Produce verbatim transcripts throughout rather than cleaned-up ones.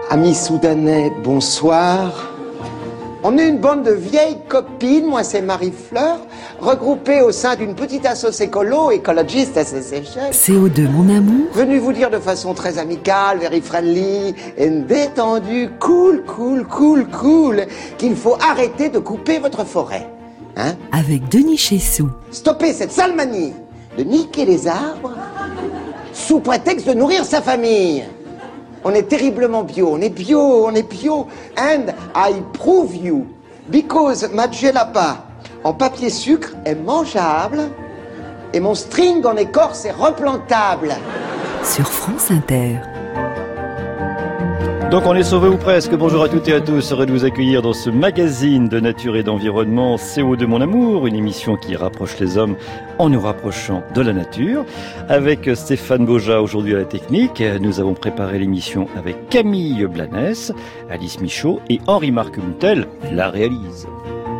Amis soudanais, bonsoir. On est une bande de vieilles copines, moi c'est Marie-Fleur, regroupées au sein d'une petite assoce écolo, Ecologist Association. C O deux, mon amour. Venu vous dire de façon très amicale, very friendly, et détendue, cool, cool, cool, cool, qu'il faut arrêter de couper votre forêt. Hein? Avec Denis Chessou. Stopper cette sale manie de niquer les arbres sous prétexte de nourrir sa famille. On est terriblement bio, on est bio, on est bio. And I prove you, because ma djellaba en papier sucre est mangeable et mon string en écorce est replantable. Sur France Inter. Donc on est sauvés ou presque. Bonjour à toutes et à tous. Heureux de vous accueillir dans ce magazine de nature et d'environnement C O deux, mon amour, une émission qui rapproche les hommes en nous rapprochant de la nature. Avec Stéphane Boja aujourd'hui à la technique, nous avons préparé l'émission avec Camille Blanès, Alice Michaud et Henri-Marc Moutel la réalise.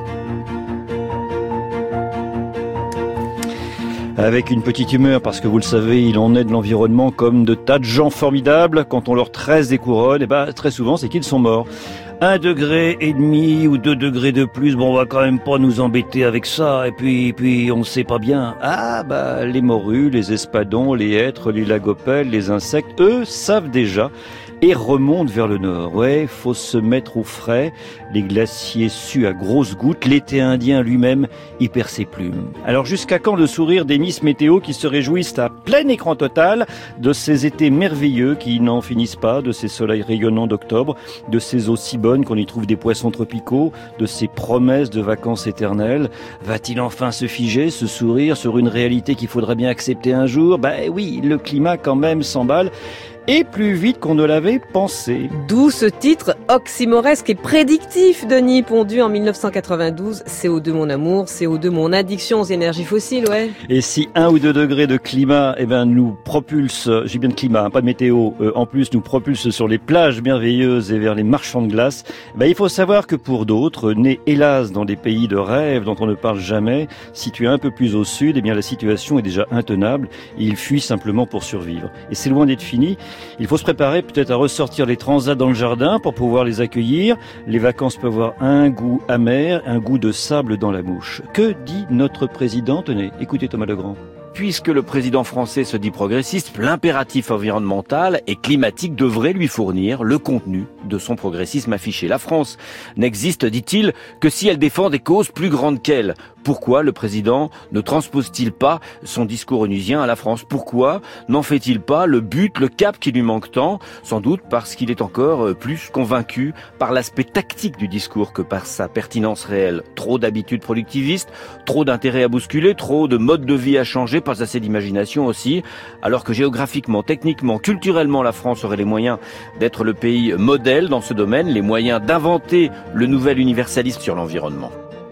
Avec une petite humeur, parce que vous le savez, il en est de l'environnement comme de tas de gens formidables. Quand on leur tresse des couronnes, et ben très souvent c'est qu'ils sont morts. Un degré et demi ou deux degrés de plus, bon, on va quand même pas nous embêter avec ça. Et puis, puis on sait pas bien. Ah, bah, les morues, les espadons, les hêtres, les lagopelles, les insectes, eux, savent déjà et remontent vers le nord. Ouais, faut se mettre au frais. Les glaciers suent à grosses gouttes. L'été indien lui-même y perd ses plumes. Alors, jusqu'à quand le sourire des Miss Météo qui se réjouissent à plein écran total de ces étés merveilleux qui n'en finissent pas, de ces soleils rayonnants d'octobre, de ces eaux si bonnes qu'on y trouve des poissons tropicaux, de ces promesses de vacances éternelles? Va-t-il enfin se figer, se sourire sur une réalité qu'il faudrait bien accepter un jour? Ben oui, le climat quand même s'emballe. Et plus vite qu'on ne l'avait pensé. D'où ce titre oxymoresque et prédictif, Denis, pondu en dix-neuf cent quatre-vingt-douze. C O deux, mon amour, C O deux, mon addiction aux énergies fossiles, ouais. Et si un ou deux degrés de climat, eh ben, nous propulse, j'ai bien de climat, hein, pas de météo, euh, en plus nous propulse sur les plages merveilleuses et vers les marchands de glace, eh ben, il faut savoir que pour d'autres, nés hélas dans des pays de rêve dont on ne parle jamais, situés un peu plus au sud, eh bien, la situation est déjà intenable et ils fuient simplement pour survivre. Et c'est loin d'être fini. Il faut se préparer peut-être à ressortir les transats dans le jardin pour pouvoir les accueillir. Les vacances peuvent avoir un goût amer, un goût de sable dans la bouche. Que dit notre président? Tenez, écoutez Thomas Legrand. Puisque le président français se dit progressiste, l'impératif environnemental et climatique devrait lui fournir le contenu de son progressisme affiché. La France n'existe, dit-il, que si elle défend des causes plus grandes qu'elle. Pourquoi le président ne transpose-t-il pas son discours onusien à la France? Pourquoi n'en fait-il pas le but, le cap qui lui manque tant? Sans doute parce qu'il est encore plus convaincu par l'aspect tactique du discours que par sa pertinence réelle. Trop d'habitudes productivistes, trop d'intérêts à bousculer, trop de modes de vie à changer, pas assez d'imagination aussi, alors que géographiquement, techniquement, culturellement, la France aurait les moyens d'être le pays modèle dans ce domaine, les moyens d'inventer le nouvel universalisme sur l'environnement.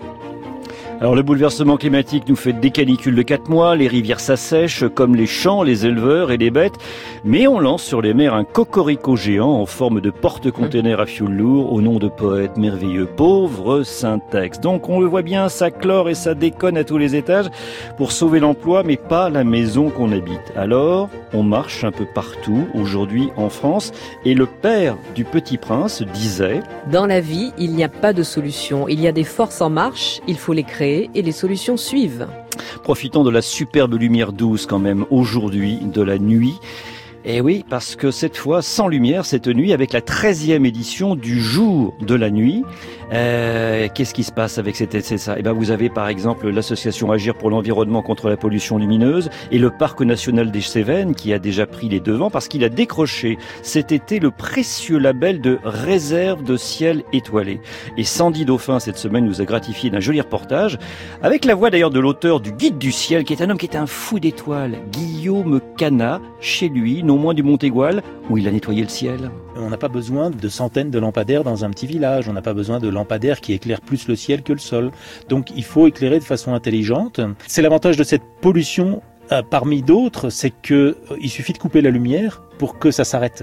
Alors le bouleversement climatique nous fait des canicules de quatre mois, les rivières s'assèchent comme les champs, les éleveurs et les bêtes, mais on lance sur les mers un cocorico géant en forme de porte-container à fioul lourd au nom de poètes merveilleux. Pauvre syntaxe. Donc on le voit bien, ça clore et ça déconne à tous les étages pour sauver l'emploi, mais pas la maison qu'on habite. Alors on marche un peu partout aujourd'hui en France et le père du Petit Prince disait: dans la vie, il n'y a pas de solution. Il y a des forces en marche, il faut les créer et les solutions suivent. Profitons de la superbe lumière douce quand même aujourd'hui, de la nuit. Et oui, parce que cette fois, sans lumière, cette nuit, avec la treizième édition du jour de la nuit, euh, qu'est-ce qui se passe avec cette, c'est ça? Eh ben, vous avez par exemple l'association Agir pour l'environnement contre la pollution lumineuse et le Parc national des Cévennes qui a déjà pris les devants parce qu'il a décroché cet été le précieux label de réserve de ciel étoilé. Et Sandy Dauphin, cette semaine, nous a gratifié d'un joli reportage avec la voix d'ailleurs de l'auteur du Guide du ciel, qui est un homme qui est un fou d'étoiles, Guillaume Canat, chez lui, non moins du Montégoal, où il a nettoyé le ciel. On n'a pas besoin de centaines de lampadaires dans un petit village. On n'a pas besoin de lampadaires qui éclairent plus le ciel que le sol. Donc il faut éclairer de façon intelligente. C'est l'avantage de cette pollution, euh, parmi d'autres, c'est que euh, il suffit de couper la lumière pour que ça s'arrête.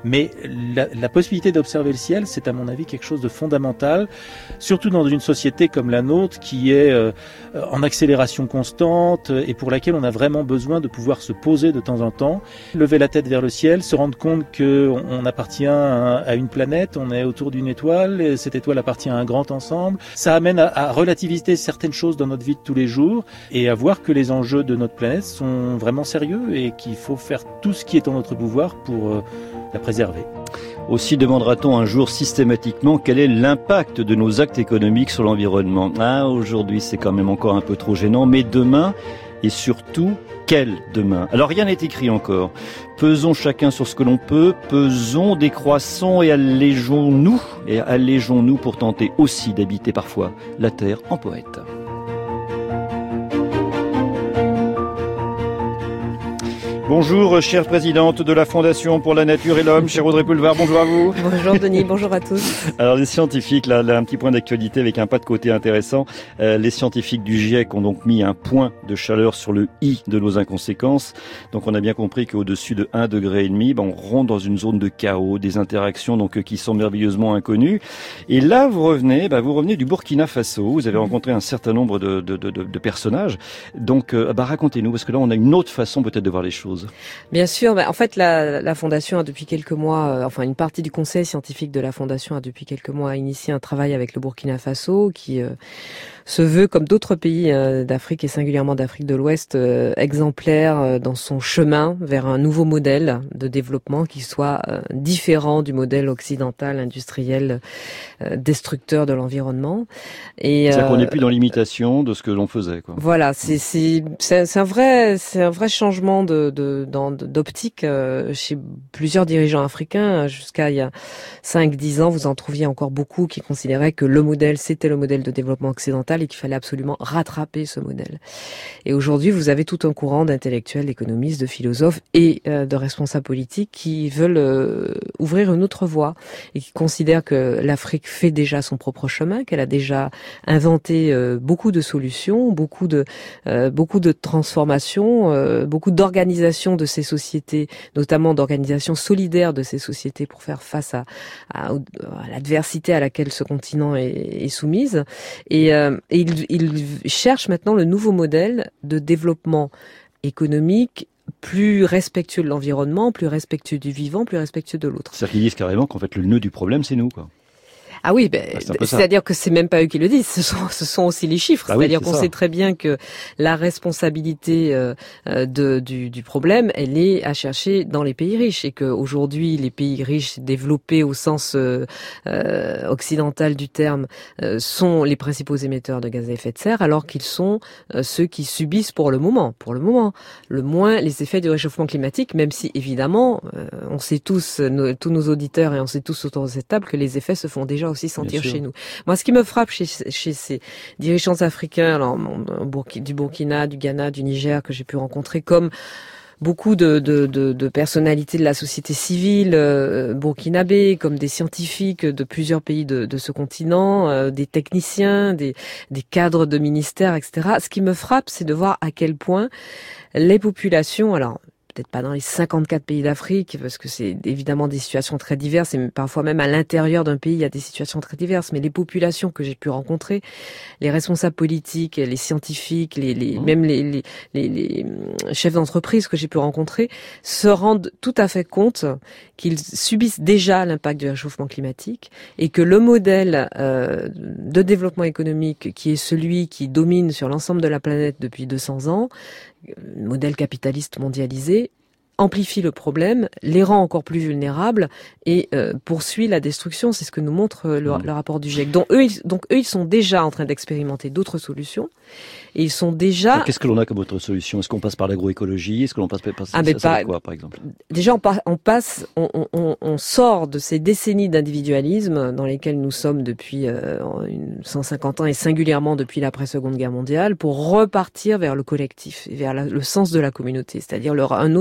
Mais la, la possibilité d'observer le ciel, c'est à mon avis quelque chose de fondamental, surtout dans une société comme la nôtre qui est euh, en accélération constante et pour laquelle on a vraiment besoin de pouvoir se poser de temps en temps, lever la tête vers le ciel, se rendre compte qu'on on appartient à, à une planète, on est autour d'une étoile, et cette étoile appartient à un grand ensemble. Ça amène à, à relativiser certaines choses dans notre vie de tous les jours et à voir que les enjeux de notre planète sont vraiment sérieux et qu'il faut faire tout ce qui est en notre pouvoir pour euh, la préserver. Aussi demandera-t-on un jour systématiquement quel est l'impact de nos actes économiques sur l'environnement. Ah, aujourd'hui c'est quand même encore un peu trop gênant, mais demain, et surtout, quel demain? Alors rien n'est écrit encore. Pesons chacun sur ce que l'on peut, pesons, décroissons et allégeons-nous, et allégeons-nous pour tenter aussi d'habiter parfois la terre en poète. Bonjour, chère présidente de la Fondation pour la Nature et l'Homme, chère Audrey Pulvar, bonjour à vous. Bonjour Denis, bonjour à tous. Alors les scientifiques, là, là un petit point d'actualité avec un pas de côté intéressant. Euh, les scientifiques du GIEC ont donc mis un point de chaleur sur le i de nos inconséquences. Donc on a bien compris qu'au-dessus de un degré et demi, ben, on rentre dans une zone de chaos, des interactions donc qui sont merveilleusement inconnues. Et là vous revenez, ben, vous revenez du Burkina Faso. Vous avez rencontré un certain nombre de, de, de, de personnages. Donc euh, bah, racontez-nous, parce que là on a une autre façon peut-être de voir les choses. Bien sûr, bah, en fait la, la Fondation a depuis quelques mois, euh, enfin une partie du conseil scientifique de la Fondation a depuis quelques mois initié un travail avec le Burkina Faso qui euh, se veut, comme d'autres pays euh, d'Afrique et singulièrement d'Afrique de l'Ouest, euh, exemplaire euh, dans son chemin vers un nouveau modèle de développement qui soit euh, différent du modèle occidental industriel euh, destructeur de l'environnement. Et c'est-à-dire euh, qu'on n'est plus dans l'imitation de ce que l'on faisait, quoi. Voilà, c'est c'est c'est, c'est un vrai c'est un vrai changement de de dans, d'optique euh, chez plusieurs dirigeants africains. Jusqu'à il y a cinq dix ans, vous en trouviez encore beaucoup qui considéraient que le modèle c'était le modèle de développement occidental et qu'il fallait absolument rattraper ce modèle. Et aujourd'hui, vous avez tout un courant d'intellectuels, d'économistes, de philosophes et euh, de responsables politiques qui veulent euh, ouvrir une autre voie et qui considèrent que l'Afrique fait déjà son propre chemin, qu'elle a déjà inventé euh, beaucoup de solutions, beaucoup de euh, beaucoup de transformations, euh, beaucoup d'organisation de ces sociétés, notamment d'organisation solidaire de ces sociétés pour faire face à, à, à l'adversité à laquelle ce continent est, est soumise. Et, euh, et il, il cherche maintenant le nouveau modèle de développement économique plus respectueux de l'environnement, plus respectueux du vivant, plus respectueux de l'autre. C'est-à-dire qu'ils disent carrément qu'en fait le nœud du problème c'est nous, quoi. Ah oui, ben, bah, c'est c'est-à-dire que c'est même pas eux qui le disent, ce sont, ce sont aussi les chiffres. Ah c'est-à-dire oui, qu'on c'est sait très bien que la responsabilité euh, de, du, du problème, elle est à chercher dans les pays riches et qu'aujourd'hui, les pays riches développés au sens euh, euh, occidental du terme euh, sont les principaux émetteurs de gaz à effet de serre, alors qu'ils sont euh, ceux qui subissent pour le moment, pour le moment, le moins les effets du réchauffement climatique, même si évidemment, euh, on sait tous, nos, tous nos auditeurs et on sait tous autour de cette table que les effets se font déjà aussi sentir chez nous. Moi, ce qui me frappe chez, chez ces dirigeants africains, alors, du Burkina, du Ghana, du Niger, que j'ai pu rencontrer, comme beaucoup de, de, de, de personnalités de la société civile euh, burkinabé, comme des scientifiques de plusieurs pays de, de ce continent, euh, des techniciens, des, des cadres de ministères, et cetera. Ce qui me frappe, c'est de voir à quel point les populations, alors peut-être pas dans les cinquante-quatre pays d'Afrique, parce que c'est évidemment des situations très diverses, et parfois même à l'intérieur d'un pays, il y a des situations très diverses, mais les populations que j'ai pu rencontrer, les responsables politiques, les scientifiques, les, les, mmh. même les, les, les, les chefs d'entreprise que j'ai pu rencontrer, se rendent tout à fait compte qu'ils subissent déjà l'impact du réchauffement climatique, et que le modèle euh, de développement économique, qui est celui qui domine sur l'ensemble de la planète depuis deux cents ans, modèle capitaliste mondialisé, amplifie le problème, les rend encore plus vulnérables et euh, poursuit la destruction. C'est ce que nous montre le, le rapport du GIEC. Donc eux, ils, donc eux, ils sont déjà en train d'expérimenter d'autres solutions et ils sont déjà... Alors, qu'est-ce que l'on a comme autre solution? Est-ce qu'on passe par l'agroécologie? Est-ce que l'on passe par ah, mais ça, pas... ça quoi, par exemple? Déjà, on, pa- on passe, on, on, on sort de ces décennies d'individualisme dans lesquelles nous sommes depuis euh, cent cinquante ans et singulièrement depuis l'après-Seconde Guerre mondiale pour repartir vers le collectif et vers la, le sens de la communauté, c'est-à-dire le, un autre rapport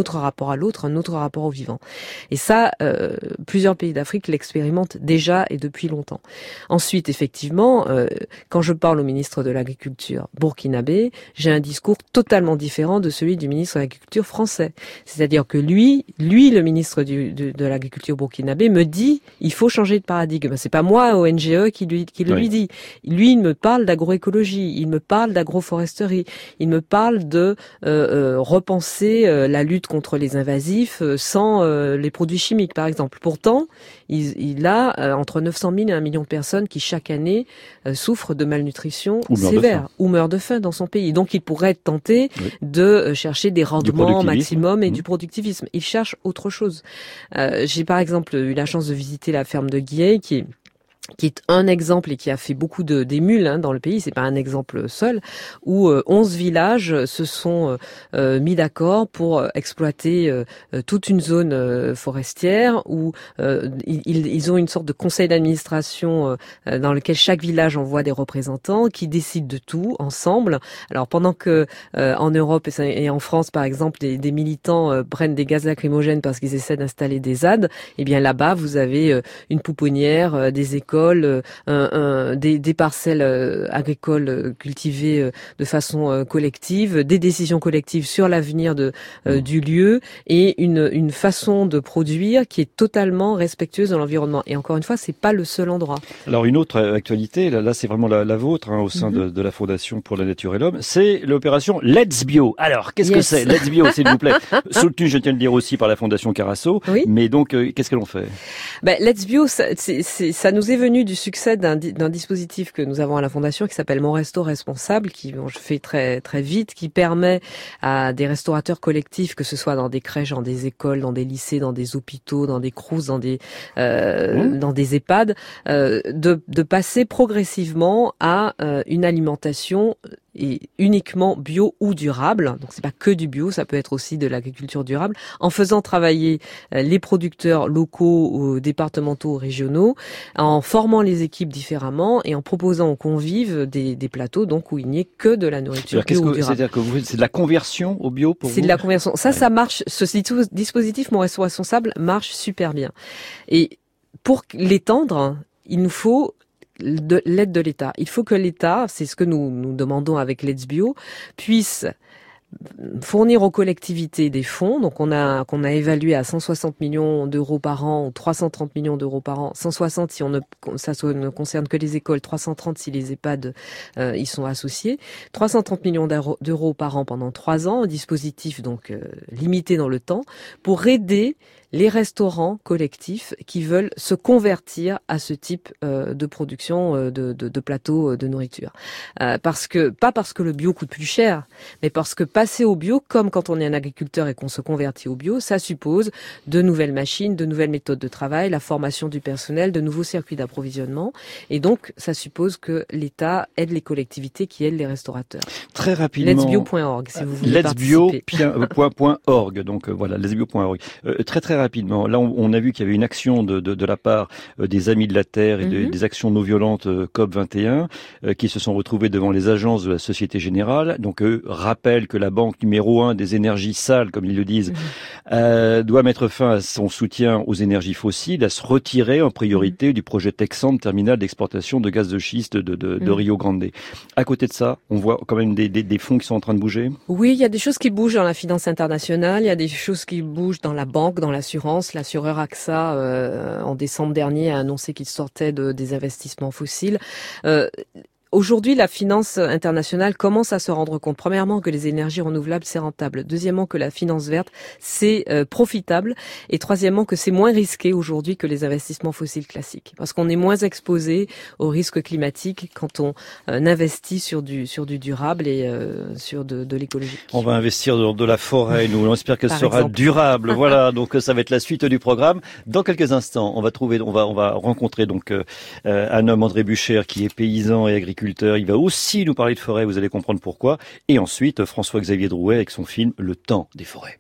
rapport à l'autre, un autre rapport au vivant. Et ça, euh, plusieurs pays d'Afrique l'expérimentent déjà et depuis longtemps. Ensuite, effectivement, euh, quand je parle au ministre de l'Agriculture burkinabé, j'ai un discours totalement différent de celui du ministre de l'Agriculture français. C'est-à-dire que lui, lui, le ministre du, de, de l'Agriculture burkinabé me dit, il faut changer de paradigme. C'est pas moi, O N G E, qui lui, qui le oui. lui dit. Lui, il me parle d'agroécologie, il me parle d'agroforesterie, il me parle de euh, euh, repenser euh, la lutte contre les invasifs euh, sans euh, les produits chimiques, par exemple. Pourtant, il, il a euh, entre neuf cent mille et un million de personnes qui chaque année euh, souffrent de malnutrition ou sévère ou meurent de faim dans son pays. Donc, il pourrait être tenté oui. de euh, chercher des rendements maximum et mmh. du productivisme. Il cherche autre chose. Euh, j'ai par exemple eu la chance de visiter la ferme de Guiey, qui est qui est un exemple et qui a fait beaucoup de d'émules hein, dans le pays, c'est pas un exemple seul, où euh, onze villages se sont euh, mis d'accord pour euh, exploiter euh, toute une zone euh, forestière, où euh, ils, ils ont une sorte de conseil d'administration euh, dans lequel chaque village envoie des représentants qui décident de tout ensemble. Alors pendant que euh, en Europe et en France par exemple des, des militants euh, prennent des gaz lacrymogènes parce qu'ils essaient d'installer des Z A D, eh bien là-bas vous avez euh, une pouponnière, euh, des écoles, Un, un, des, des parcelles euh, agricoles euh, cultivées euh, de façon euh, collective, des décisions collectives sur l'avenir de euh, du lieu et une, une façon de produire qui est totalement respectueuse de l'environnement. Et encore une fois, c'est pas le seul endroit. Alors une autre actualité, là, là c'est vraiment la, la vôtre hein, au sein mm-hmm. de, de la Fondation pour la Nature et l'Homme, c'est l'opération Let's Bio. Alors qu'est-ce yes. que c'est Let's Bio, s'il vous plaît? Soutenu, je tiens à le dire aussi par la Fondation Carasso. Oui. Mais donc euh, qu'est-ce que l'on fait? Ben, Let's Bio, ça, c'est, c'est, ça nous est venu du succès d'un, d'un dispositif que nous avons à la Fondation qui s'appelle Mon Resto Responsable, qui bon, je fais très très vite, qui permet à des restaurateurs collectifs, que ce soit dans des crèches, dans des écoles, dans des lycées, dans des hôpitaux, dans des crous, dans des euh, mmh. dans des EHPAD, euh, de de passer progressivement à euh, une alimentation et uniquement bio ou durable. Donc c'est pas que du bio, ça peut être aussi de l'agriculture durable, en faisant travailler les producteurs locaux, départementaux, régionaux, en formant les équipes différemment et en proposant aux convives des, des plateaux donc où il n'y ait que de la nourriture bio ou durable. C'est-à-dire que vous, c'est de la conversion au bio pour vous? C'est de la conversion. Ça, ouais. ça marche. Ce dispositif Mon Resto Responsable marche super bien. Et pour l'étendre, il nous faut de l'aide de l'État. Il faut que l'État, c'est ce que nous, nous demandons avec Let's Bio, puisse fournir aux collectivités des fonds, donc on a qu'on a évalué à cent soixante millions d'euros par an ou trois cent trente millions d'euros par an, cent soixante si on ne ça ne concerne que les écoles, trois cent trente si les EHPAD euh, y sont associés, trois cent trente millions d'euros par an pendant trois ans, un dispositif donc euh, limité dans le temps pour aider les restaurants collectifs qui veulent se convertir à ce type euh, de production euh, de, de, de plateaux de nourriture. Euh, parce que pas parce que le bio coûte plus cher, mais parce que passer au bio, comme quand on est un agriculteur et qu'on se convertit au bio, ça suppose de nouvelles machines, de nouvelles méthodes de travail, la formation du personnel, de nouveaux circuits d'approvisionnement. Et donc, ça suppose que l'État aide les collectivités qui aident les restaurateurs. Très rapidement. letsbio point org si vous voulez participer. letsbio point org. Donc euh, voilà, letsbio point org. Euh, très très rapidement. Là, on, on a vu qu'il y avait une action de, de, de la part euh, des Amis de la Terre et de, mm-hmm. des actions non violentes euh, C O P vingt et un euh, qui se sont retrouvés devant les agences de la Société Générale. Donc, eux rappellent que la banque numéro un des énergies sales, comme ils le disent, mm-hmm. euh, doit mettre fin à son soutien aux énergies fossiles, à se retirer en priorité mm-hmm. du projet Texan, terminal d'exportation de gaz de schiste de, de, de mm-hmm. Rio Grande. À côté de ça, on voit quand même des, des, des fonds qui sont en train de bouger. Oui, il y a des choses qui bougent dans la finance internationale, il y a des choses qui bougent dans la banque, dans l'assurance. L'assureur A X A, euh, en décembre dernier, a annoncé qu'il sortait de, des investissements fossiles. Euh, Aujourd'hui, la finance internationale commence à se rendre compte, premièrement, que les énergies renouvelables, c'est rentable. Deuxièmement, que la finance verte, c'est euh, profitable. Et troisièmement, que c'est moins risqué aujourd'hui que les investissements fossiles classiques. Parce qu'on est moins exposé aux risques climatiques quand on euh, investit sur du sur du durable et euh, sur de, de l'écologique. On va investir dans de la forêt, nous. On espère qu'elle sera exemple. durable. Voilà, donc ça va être la suite du programme. Dans quelques instants, on va trouver, on va on va rencontrer donc euh, un homme, André Bucher, qui est paysan et agriculteur. Il va aussi nous parler de forêt, vous allez comprendre pourquoi. Et ensuite, François-Xavier Drouet avec son film Le Temps des forêts.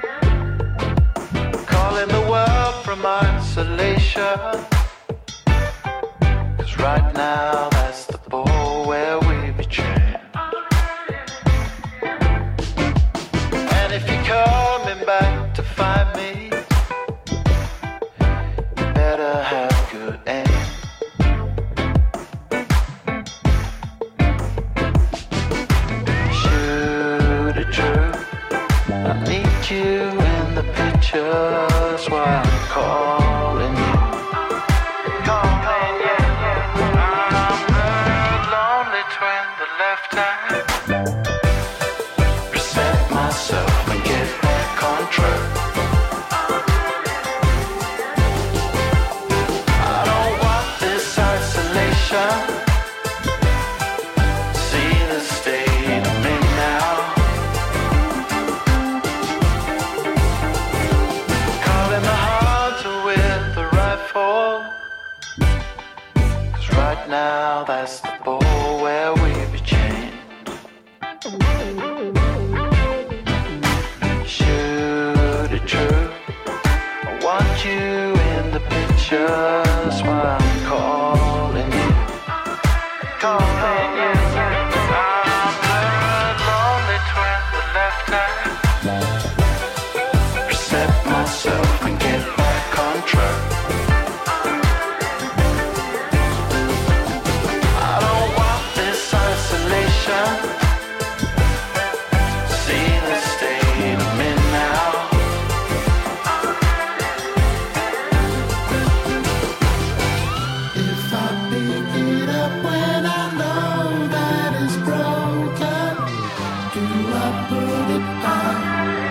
Calling the world from isolation. now that's the ball where we betray. And if you're coming back to find me, you better have good aim. Shoot it true, I need you in the picture, that's why I'm calling you. Calling you. I'm the lonely twin, the left hand. Reset myself and get back on track. I don't want this isolation. See the state I'm in now. Calling the hunter with the rifle. Cause right now that's the ball where we be chained. Shoot it true, I want you in the picture, that's why I'm calling you. Calling you. I'm the lonely twin, the left hand. Reset myself and get back on track. I don't want this isolation. See the state I'm in now. If I pick it up when I know that it's broken, do I put it back?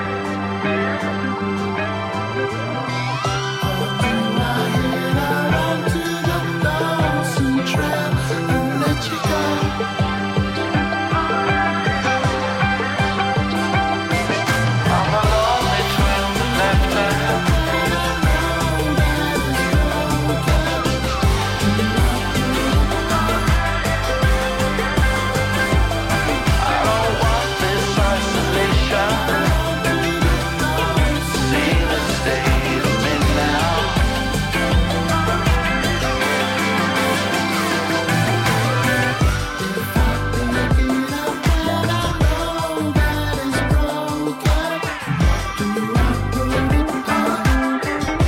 Or do I head out onto the lonesome trail and let you go? I'm a lonely twin, the left hand. I don't want this isolation. See the state I'm in now. If I pick it up when I know that it's broken, do I put it back?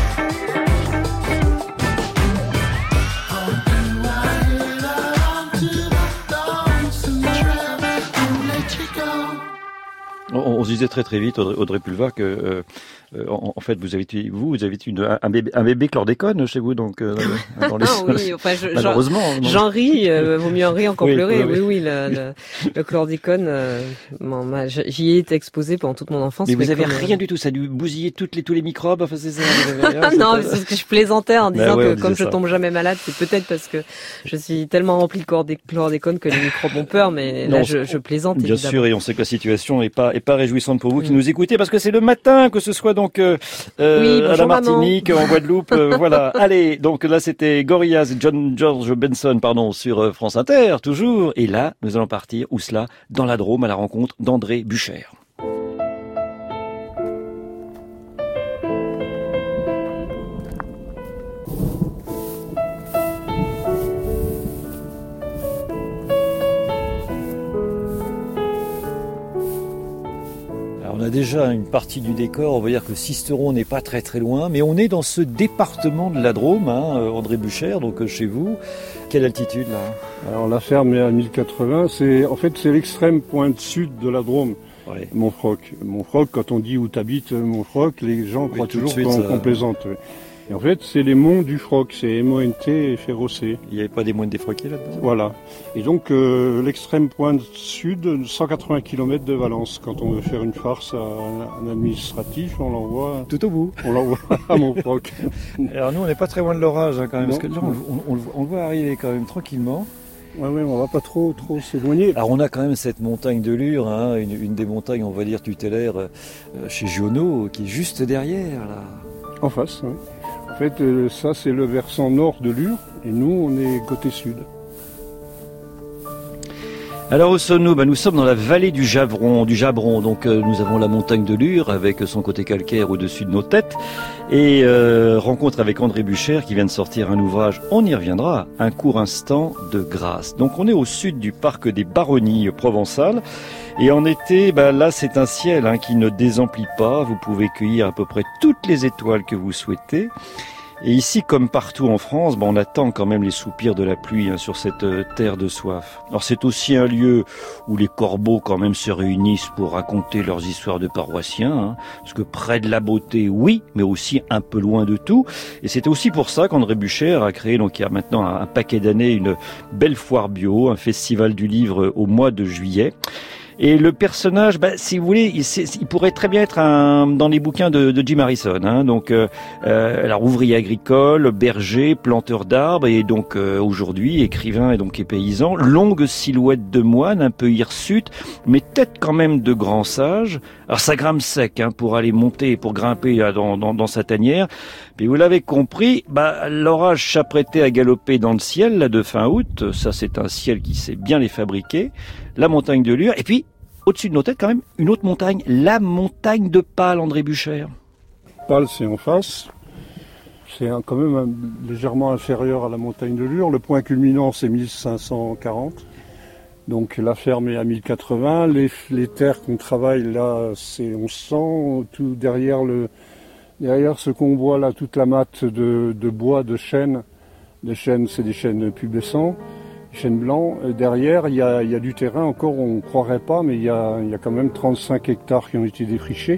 Or do I head out onto the lonesome trail and let you go? On, on se disait très très vite, Audrey, Audrey Pulvar, que euh, euh, en, en fait vous avez vous, vous avez une, un, bébé, un bébé chlordécone chez vous, donc euh, dans les Ah oui, enfin, je, malheureusement. J'en, j'en ris, euh, vaut mieux en rire qu'en Oui, pleurer. oui, Oui, oui. oui, le, le, le chlordécone, euh, bon, ma- j'y ai été exposée pendant toute mon enfance. Mais vous avez comme, rien du tout, ça a dû bousiller toutes les, tous les microbes, enfin c'est ça. vous avez rien, Ah c'est non, pas- c'est ce que je plaisantais en Ben disant ouais, on que comme disait je ça. tombe jamais malade, c'est peut-être parce que je suis tellement rempli de chlordé- chlordécone que les microbes ont peur, mais là Non, je, je plaisante Bien évidemment. sûr, et on sait que la situation est pas est pas réjouissante pour vous qui Mm. nous écoutez, parce que c'est le matin, que ce soit donc euh, euh, Oui, à la bonjour, Martinique, en Guadeloupe, euh, voilà. Allez, donc là c'était Gorillaz et John George Benson, pardon, sur euh, France Inter, toujours. Et là, nous allons partir, où cela, dans la Drôme, à la rencontre d'André Bucher. Alors, on a déjà une partie du décor, on va dire que Sisteron n'est pas très très loin, mais on est dans ce département de la Drôme, hein, euh, André Bucher, donc euh, chez vous. Quelle altitude là? Alors la ferme est à mille quatre-vingts, c'est en fait c'est l'extrême pointe sud de la Drôme, Ouais. Montfroc. Montfroc, quand on dit où t'habites Montfroc, les gens Oui, croient tout de toujours suite, qu'on ça- qu'on plaisante. ouais. Et en fait c'est les monts du Froc, c'est M O N T et Ferrocé. Il n'y avait pas des moines défroqués là-dedans? Voilà. Et donc euh, l'extrême pointe sud, cent quatre-vingts kilomètres de Valence. Quand on veut faire une farce à un, un administratif, on l'envoie, Tout au bout. on l'envoie à Montfroc. Alors nous, on n'est pas très loin de l'orage hein, quand même, Non. parce que là, on, on- on le voit- on le voit arriver quand même tranquillement. Ouais, ouais, on va pas trop, trop s'éloigner. Alors on a quand même cette montagne de Lure, hein, une, une des montagnes, on va dire, tutélaires euh, chez Giono, qui est juste derrière là. En face, oui. En fait, euh, ça c'est le versant nord de Lure, et nous on est côté sud. Alors où sommes-nous ? Ben, nous sommes dans la vallée du Javron, du Jabron. Donc euh, nous avons la montagne de Lure avec son côté calcaire au-dessus de nos têtes. Et euh, rencontre avec André Bucher qui vient de sortir un ouvrage, on y reviendra, un court instant de grâce. Donc on est au sud du parc des Baronnies provençales. Et en été, ben là c'est un ciel hein, qui ne désemplit pas. Vous pouvez cueillir à peu près toutes les étoiles que vous souhaitez. Et ici, comme partout en France, ben on attend quand même les soupirs de la pluie hein, sur cette euh, terre de soif. Alors c'est aussi un lieu où les corbeaux quand même se réunissent pour raconter leurs histoires de paroissiens. Hein, parce que près de la beauté, oui, mais aussi un peu loin de tout. Et c'est aussi pour ça qu'André Bucher a créé, donc il y a maintenant un, un paquet d'années, une belle foire bio, un festival du livre au mois de juillet. Et le personnage, bah, si vous voulez, il, il pourrait très bien être un, dans les bouquins de, de Jim Harrison. Hein, donc, euh, alors ouvrier agricole, berger, planteur d'arbres, et donc euh, aujourd'hui écrivain et donc et paysan. Longue silhouette de moine, un peu hirsute, mais tête quand même de grand sage. Alors ça grimpe sec hein, pour aller monter, pour grimper là, dans, dans, dans sa tanière. Mais vous l'avez compris, bah, l'orage s'apprêtait à galoper dans le ciel là, de fin août. Ça, c'est un ciel qui sait bien les fabriquer. La montagne de Lure, et puis au-dessus de nos têtes, quand même, une autre montagne, la montagne de Pal, André Bucher. Pal, c'est en face. C'est un, quand même un, légèrement inférieur à la montagne de Lure. Le point culminant, c'est mille cinq cent quarante. Donc la ferme est à mille quatre-vingts. Les, les terres qu'on travaille là, c'est onze cents. Tout derrière, le, derrière ce qu'on voit là, toute la matte de, de bois, de chênes. Les chênes, c'est des chênes pubescents. Chêne blanc, derrière il y, a, il y a du terrain encore, on ne croirait pas, mais il y, a, il y a quand même trente-cinq hectares qui ont été défrichés.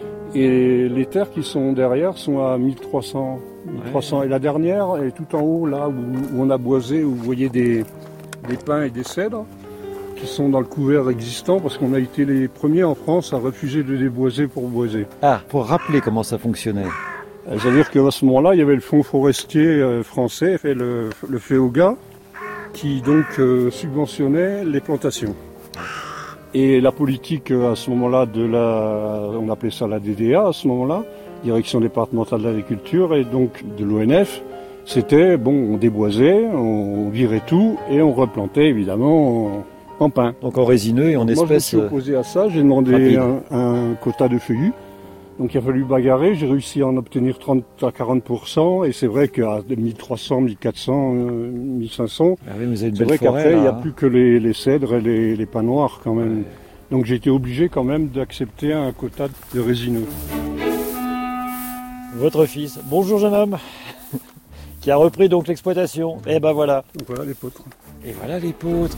Et les terres qui sont derrière sont à mille trois cents. mille trois cents. Ouais. Et la dernière est tout en haut, là où, où on a boisé, où vous voyez des, des pins et des cèdres qui sont dans le couvert existant, parce qu'on a été les premiers en France à refuser de déboiser pour boiser. Ah, pour rappeler comment ça fonctionnait. C'est-à-dire qu'à ce moment-là, il y avait le fonds forestier français, le, le FEOGA, qui donc euh, subventionnait les plantations. Et la politique à ce moment-là de la, on appelait ça la D D A à ce moment-là, Direction départementale de l'agriculture, et donc de l'O N F, c'était bon, on déboisait, on virait tout et on replantait évidemment en, en pin. Donc en résineux et en espèces. Moi je me suis opposé à ça, j'ai demandé un, un quota de feuillus. Donc il a fallu bagarrer, j'ai réussi à en obtenir trente à quarante pour cent, et c'est vrai qu'à mille trois cents, mille quatre cents, mille cinq cents, ah oui, vous avez une c'est belle vrai qu'après il n'y a hein. plus que les, les cèdres et les, les pins noirs quand même. Ouais. Donc j'ai été obligé quand même d'accepter un quota de résineux. Votre fils, bonjour jeune homme, qui a repris donc l'exploitation. Et ben voilà. Donc voilà l'épeautre. Et voilà l'épeautre.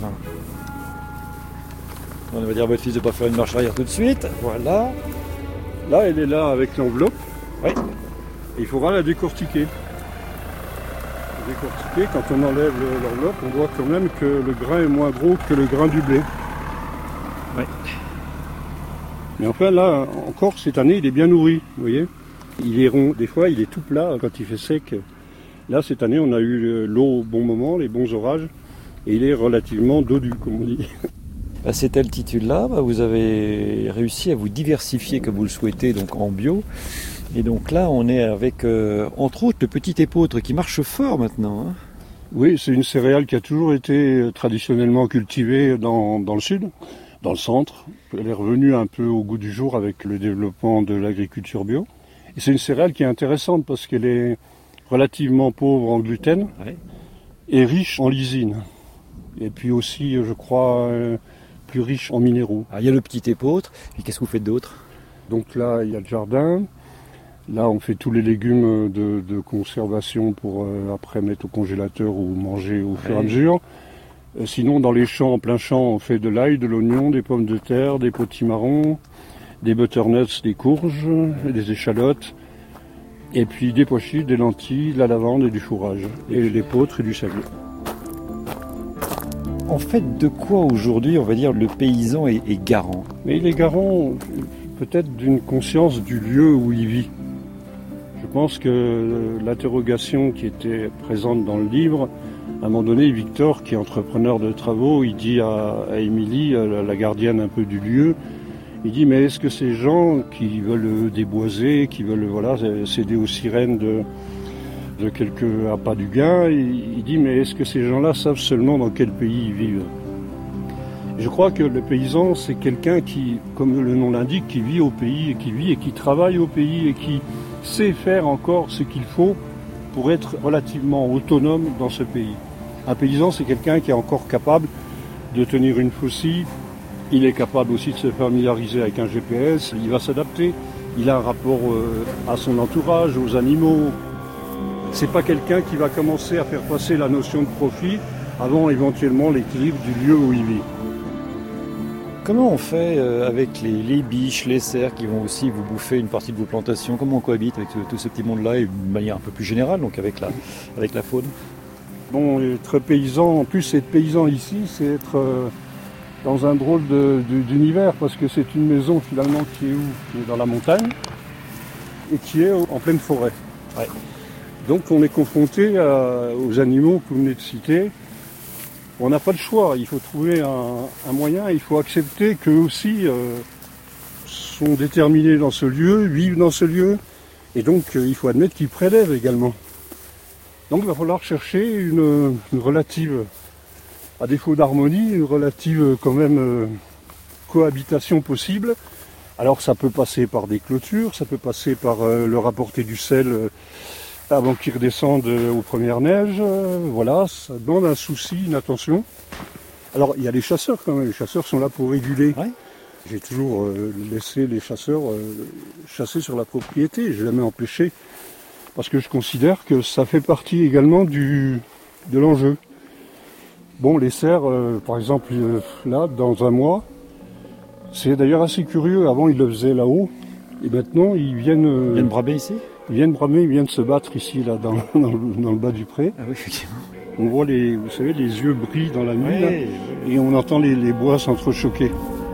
On va dire à votre fils de ne pas faire une marche arrière tout de suite. Voilà. Là, elle est là avec l'enveloppe. Oui. Et il faudra la décortiquer. La décortiquer, quand on enlève l'enveloppe, on voit quand même que le grain est moins gros que le grain du blé. Oui. Mais enfin, là, encore cette année, il est bien nourri, vous voyez. Il est rond. Des fois, il est tout plat quand il fait sec. Là, cette année, on a eu l'eau au bon moment, les bons orages. Et il est relativement dodu, comme on dit. À cette altitude-là, bah, vous avez réussi à vous diversifier comme vous le souhaitez, donc en bio. Et donc là, on est avec, euh, entre autres, le petit épeautre qui marche fort maintenant. Hein. Oui, c'est une céréale qui a toujours été traditionnellement cultivée dans, dans le sud, dans le centre. Elle est revenue un peu au goût du jour avec le développement de l'agriculture bio. Et c'est une céréale qui est intéressante parce qu'elle est relativement pauvre en gluten ouais. et riche en lysine. Et puis aussi, je crois... Euh, plus riche en minéraux. Alors, il y a le petit épeautre, et qu'est-ce que vous faites d'autre ? Donc là, il y a le jardin. Là, on fait tous les légumes de, de conservation pour euh, après mettre au congélateur ou manger au ouais. fur et à mesure. Euh, sinon, dans les champs, en plein champ, on fait de l'ail, de l'oignon, des pommes de terre, des potimarrons, des butternuts, des courges, ouais. des échalotes, et puis des pois chiches, des lentilles, de la lavande et du fourrage, et, et l'épeautre et du seigle. En fait, de quoi aujourd'hui, on va dire, le paysan est, est garant ? Mais il est garant peut-être d'une conscience du lieu où il vit. Je pense que l'interrogation qui était présente dans le livre, à un moment donné, Victor, qui est entrepreneur de travaux, il dit à, à Émilie, la gardienne un peu du lieu, il dit, mais est-ce que ces gens qui veulent déboiser, qui veulent voilà, céder aux sirènes de... de quelques appâts du gain, il dit mais est-ce que ces gens-là savent seulement dans quel pays ils vivent ? Je crois que le paysan, c'est quelqu'un qui, comme le nom l'indique, qui vit au pays, et qui vit et qui travaille au pays et qui sait faire encore ce qu'il faut pour être relativement autonome dans ce pays. Un paysan, c'est quelqu'un qui est encore capable de tenir une faucille. Il est capable aussi de se familiariser avec un G P S. Il va s'adapter. Il a un rapport euh, à son entourage, aux animaux. C'est pas quelqu'un qui va commencer à faire passer la notion de profit avant éventuellement l'équilibre du lieu où il vit. Comment on fait euh, avec les, les biches, les cerfs qui vont aussi vous bouffer une partie de vos plantations? Comment on cohabite avec tout, tout ce petit monde-là et d'une manière un peu plus générale, donc avec la, avec la faune? Bon, être paysan, en plus être paysan ici, c'est être euh, dans un drôle de, de, d'univers, parce que c'est une maison finalement qui est où? Qui est dans la montagne et qui est en pleine forêt. Ouais. Donc on est confronté à, aux animaux que vous venez de citer. On n'a pas le choix, il faut trouver un, un moyen, il faut accepter qu'eux aussi euh, sont déterminés dans ce lieu, vivent dans ce lieu, et donc euh, il faut admettre qu'ils prélèvent également. Donc il va falloir chercher une, une relative, à défaut d'harmonie, une relative quand même euh, cohabitation possible. Alors ça peut passer par des clôtures, ça peut passer par euh, leur apporter du sel euh, avant qu'ils redescendent euh, aux premières neiges. Euh, voilà, ça demande un souci, une attention. Alors il y a les chasseurs quand même, les chasseurs sont là pour réguler. Ouais. J'ai toujours euh, laissé les chasseurs euh, chasser sur la propriété, je l'ai jamais empêché. Parce que je considère que ça fait partie également du, de l'enjeu. Bon, les cerfs, euh, par exemple, euh, là, dans un mois, c'est d'ailleurs assez curieux. Avant, ils le faisaient là-haut, et maintenant, ils viennent... Euh, Ils viennent bramer ici? Ils viennent bramer, ils viennent se battre ici, là, dans, dans, le, dans le bas du pré. Ah oui, effectivement. On voit, les, vous savez, les yeux brillent dans la nuit, Ouais, là, ouais. et on entend les, les bois s'entrechoquer.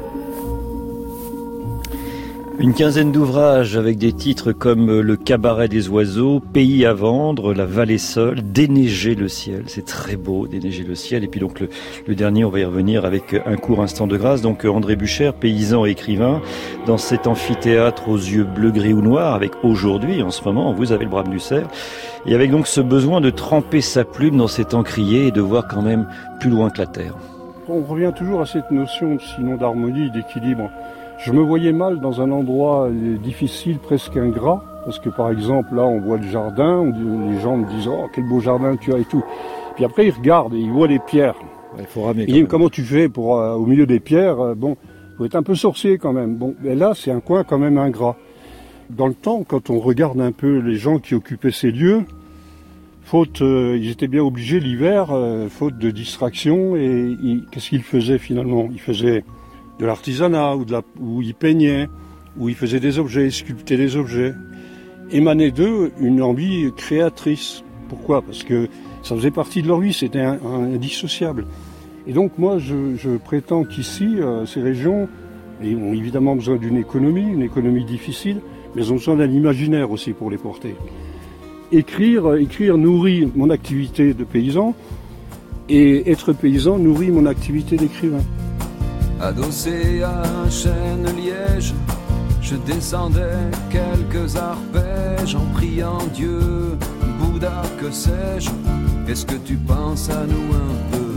Une quinzaine d'ouvrages avec des titres comme Le cabaret des oiseaux, Pays à vendre, La vallée seule, Déneiger le ciel. C'est très beau, Déneiger le ciel. Et puis donc le, le dernier, on va y revenir avec Un court instant de grâce. Donc André Bucher, paysan et écrivain, dans cet amphithéâtre aux yeux bleu, gris ou noirs, avec aujourd'hui, en ce moment, vous avez le brame du cerf. Et avec donc ce besoin de tremper sa plume dans cet encrier et de voir quand même plus loin que la terre. On revient toujours à cette notion, sinon d'harmonie, d'équilibre. Je me voyais mal dans un endroit difficile, presque ingrat, parce que par exemple, là, on voit le jardin, on dit, les gens me disent « Oh, quel beau jardin tu as » et tout. Puis après, ils regardent et ils voient les pierres. Il ouais, faut ramer. Ils disent « Comment tu fais pour, euh, au milieu des pierres euh, ?» Bon, il faut être un peu sorcier quand même. Bon, mais là, c'est un coin quand même ingrat. Dans le temps, quand on regarde un peu les gens qui occupaient ces lieux, faute, euh, ils étaient bien obligés l'hiver, euh, faute de distraction, et ils, qu'est-ce qu'ils faisaient finalement? Ils faisaient de l'artisanat, ou de la, où ils peignaient, où ils faisaient des objets, ils sculptaient des objets. Émanait d'eux une envie créatrice. Pourquoi? Parce que ça faisait partie de leur vie, c'était un, un indissociable. Et donc moi, je, je prétends qu'ici, euh, ces régions, ils ont évidemment besoin d'une économie, une économie difficile, mais ils ont besoin d'un imaginaire aussi pour les porter. Écrire, écrire nourrit mon activité de paysan, et être paysan nourrit mon activité d'écrivain. Adossé à un chêne liège, je descendais quelques arpèges en priant Dieu, Bouddha, que sais-je, est-ce que tu penses à nous un peu?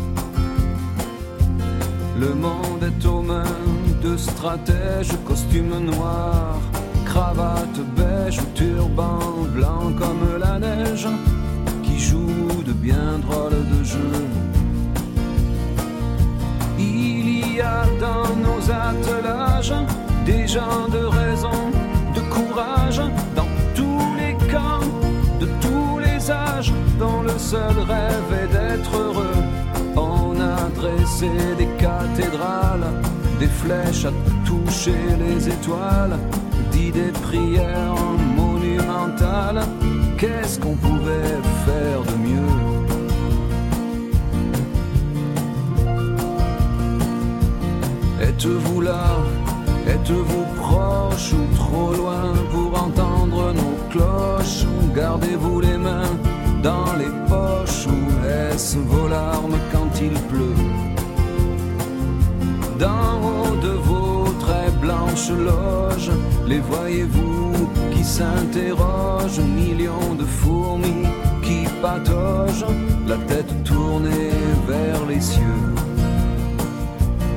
Le monde est aux mains de stratèges, costume noir, cravate beige, turban blanc comme la neige, qui joue de bien drôles de jeux. Il y a dans nos attelages des gens de raison, de courage, dans tous les camps, de tous les âges, dont le seul rêve est d'être heureux. On a dressé des cathédrales, des flèches à toucher les étoiles, dit des prières monumentales. Qu'est-ce qu'on pouvait faire de mieux? Êtes-vous là? Êtes-vous proche ou trop loin pour entendre nos cloches? Gardez-vous les mains dans les poches ou est-ce vos larmes quand il pleut? D'en haut de vos très blanches loges, les voyez-vous qui s'interrogent? Millions de fourmis qui pataugent, la tête tournée vers les cieux.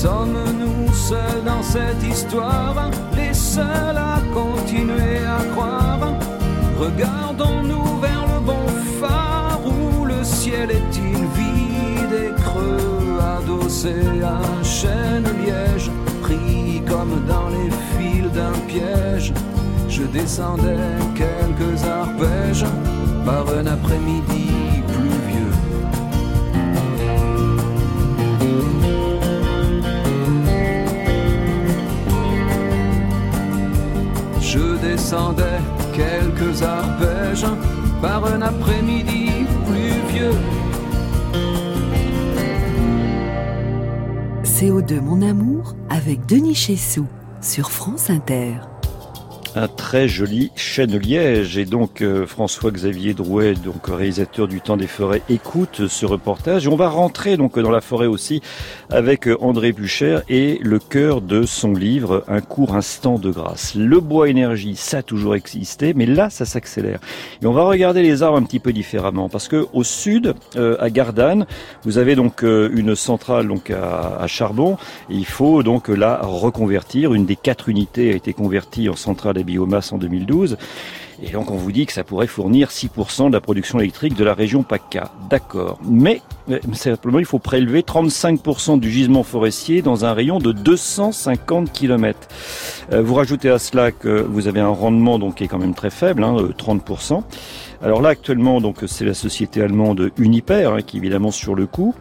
Sommes-nous seuls dans cette histoire, les seuls à continuer à croire? Regardons-nous vers le bon phare où le ciel est-il vide et creux, adossé à un chêne-liège, pris comme dans les fils d'un piège. Je descendais quelques arpèges par un après-midi pluvieux. Je descendais quelques arpèges par un après-midi pluvieux. C O deux Mon Amour avec Denis Chessou sur France Inter. Un très joli chêne-liège. Et donc euh, François-Xavier Drouet, donc réalisateur du Temps des Forêts, écoute ce reportage. Et on va rentrer donc dans la forêt aussi avec euh, André Bucher et le cœur de son livre, Un court instant de grâce. Le bois énergie, ça a toujours existé, mais là ça s'accélère. Et on va regarder les arbres un petit peu différemment, parce que au sud, euh, à Gardanne, vous avez donc euh, une centrale donc à, à charbon. Et il faut donc la reconvertir. Une des quatre unités a été convertie en centrale à biomasse en deux mille douze. Et donc on vous dit que ça pourrait fournir six pour cent de la production électrique de la région PACA. D'accord. Mais simplement il faut prélever trente-cinq pour cent du gisement forestier dans un rayon de deux cent cinquante kilomètres. Euh, vous rajoutez à cela que vous avez un rendement donc qui est quand même très faible, hein, trente pour cent. Alors là actuellement donc c'est la société allemande Uniper hein, qui est évidemment sur le coup.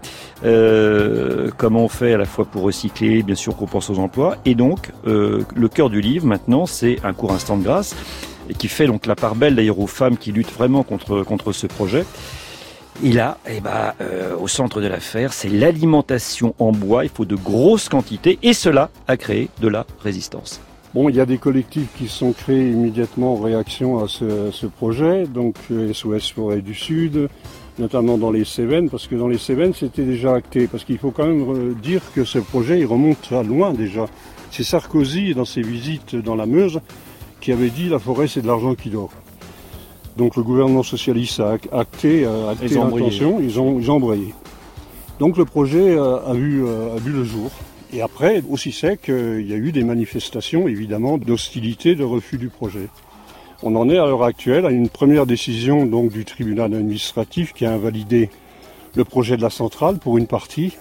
Euh, comment on fait à la fois pour recycler, bien sûr qu'on pense aux emplois. Et donc euh, le cœur du livre maintenant c'est Un court instant de grâce, et qui fait donc la part belle d'ailleurs aux femmes qui luttent vraiment contre contre ce projet. Et là, eh ben, euh, au centre de l'affaire, c'est l'alimentation en bois. Il faut de grosses quantités, et cela a créé de la résistance. Bon, il y a des collectifs qui sont créés immédiatement en réaction à ce, à ce projet, donc S O S Forêt du Sud, notamment dans les Cévennes, parce que dans les Cévennes, c'était déjà acté. Parce qu'il faut quand même dire que ce projet, il remonte à loin déjà. C'est Sarkozy, dans ses visites dans la Meuse, qui avait dit « la forêt, c'est de l'argent qui dort ». Donc le gouvernement socialiste a acté, a acté l'intention, ils ont, ils ont embrayé. Donc le projet a vu, a vu le jour. Et après, aussi c'est qu'il y a eu des manifestations, évidemment, d'hostilité, de refus du projet. On en est à l'heure actuelle à une première décision donc, du tribunal administratif qui a invalidé le projet de la centrale pour une partie.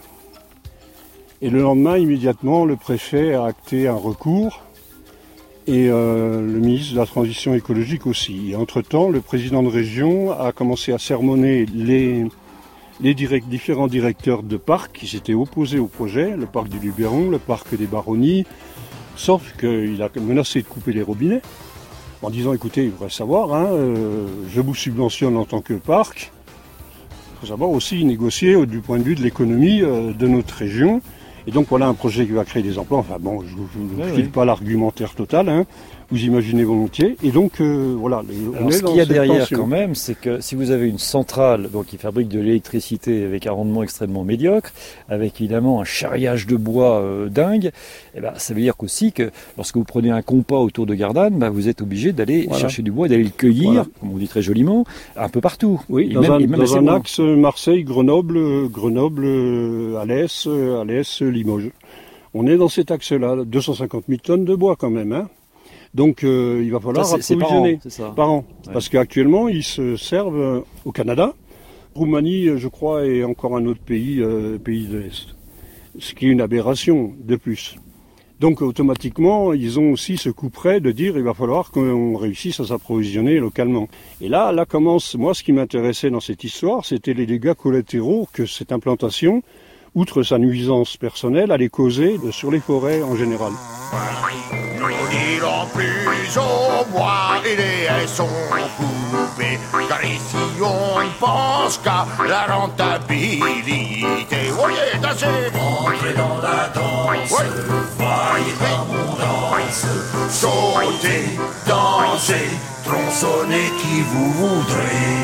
Et le lendemain, immédiatement, le préfet a acté un recours et euh, le ministre de la Transition écologique aussi. Et entre-temps, le président de région a commencé à sermonner les... les direct, différents directeurs de parcs qui s'étaient opposés au projet, le parc du Luberon, le parc des Baronnies, sauf qu'il a menacé de couper les robinets, en disant, écoutez, il faudrait savoir, hein, euh, je vous subventionne en tant que parc, il faut savoir aussi négocier du point de vue de l'économie euh, de notre région, et donc voilà un projet qui va créer des emplois, enfin bon, je ne vous file pas l'argumentaire total, hein, vous imaginez volontiers. Et donc, euh, voilà. On Alors, est ce qu'il y a derrière tension. quand même, c'est que si vous avez une centrale donc, qui fabrique de l'électricité avec un rendement extrêmement médiocre, avec évidemment un charriage de bois euh, dingue, eh ben, ça veut dire qu'aussi que lorsque vous prenez un compas autour de Gardanne, ben, vous êtes obligé d'aller voilà. chercher du bois, d'aller le cueillir, voilà. comme on dit très joliment, un peu partout. Oui, et dans même, un, et même dans un loin. axe Marseille-Grenoble, Grenoble, Alès, Alès, Limoges. On est dans cet axe-là, deux cent cinquante mille tonnes de bois quand même, hein. Donc euh, il va falloir ça, c'est, approvisionner c'est par an, par an. Ouais. Parce qu'actuellement ils se servent au Canada, Roumanie je crois et encore un autre pays, euh, pays de l'Est. Ce qui est une aberration de plus. Donc automatiquement ils ont aussi ce coup près de dire il va falloir qu'on réussisse à s'approvisionner localement. Et là, là commence, moi ce qui m'intéressait dans cette histoire c'était les dégâts collatéraux que cette implantation, outre sa nuisance personnelle, allait causer sur les forêts en général. Nous n'irons plus au bois et les haies sont coupées, car ici on ne pense qu'à la rentabilité. Voyez, dansez! Entrez dans la danse, oui. Voyez comme on danse, sautez, dansez, tronçonnez qui vous voudrez.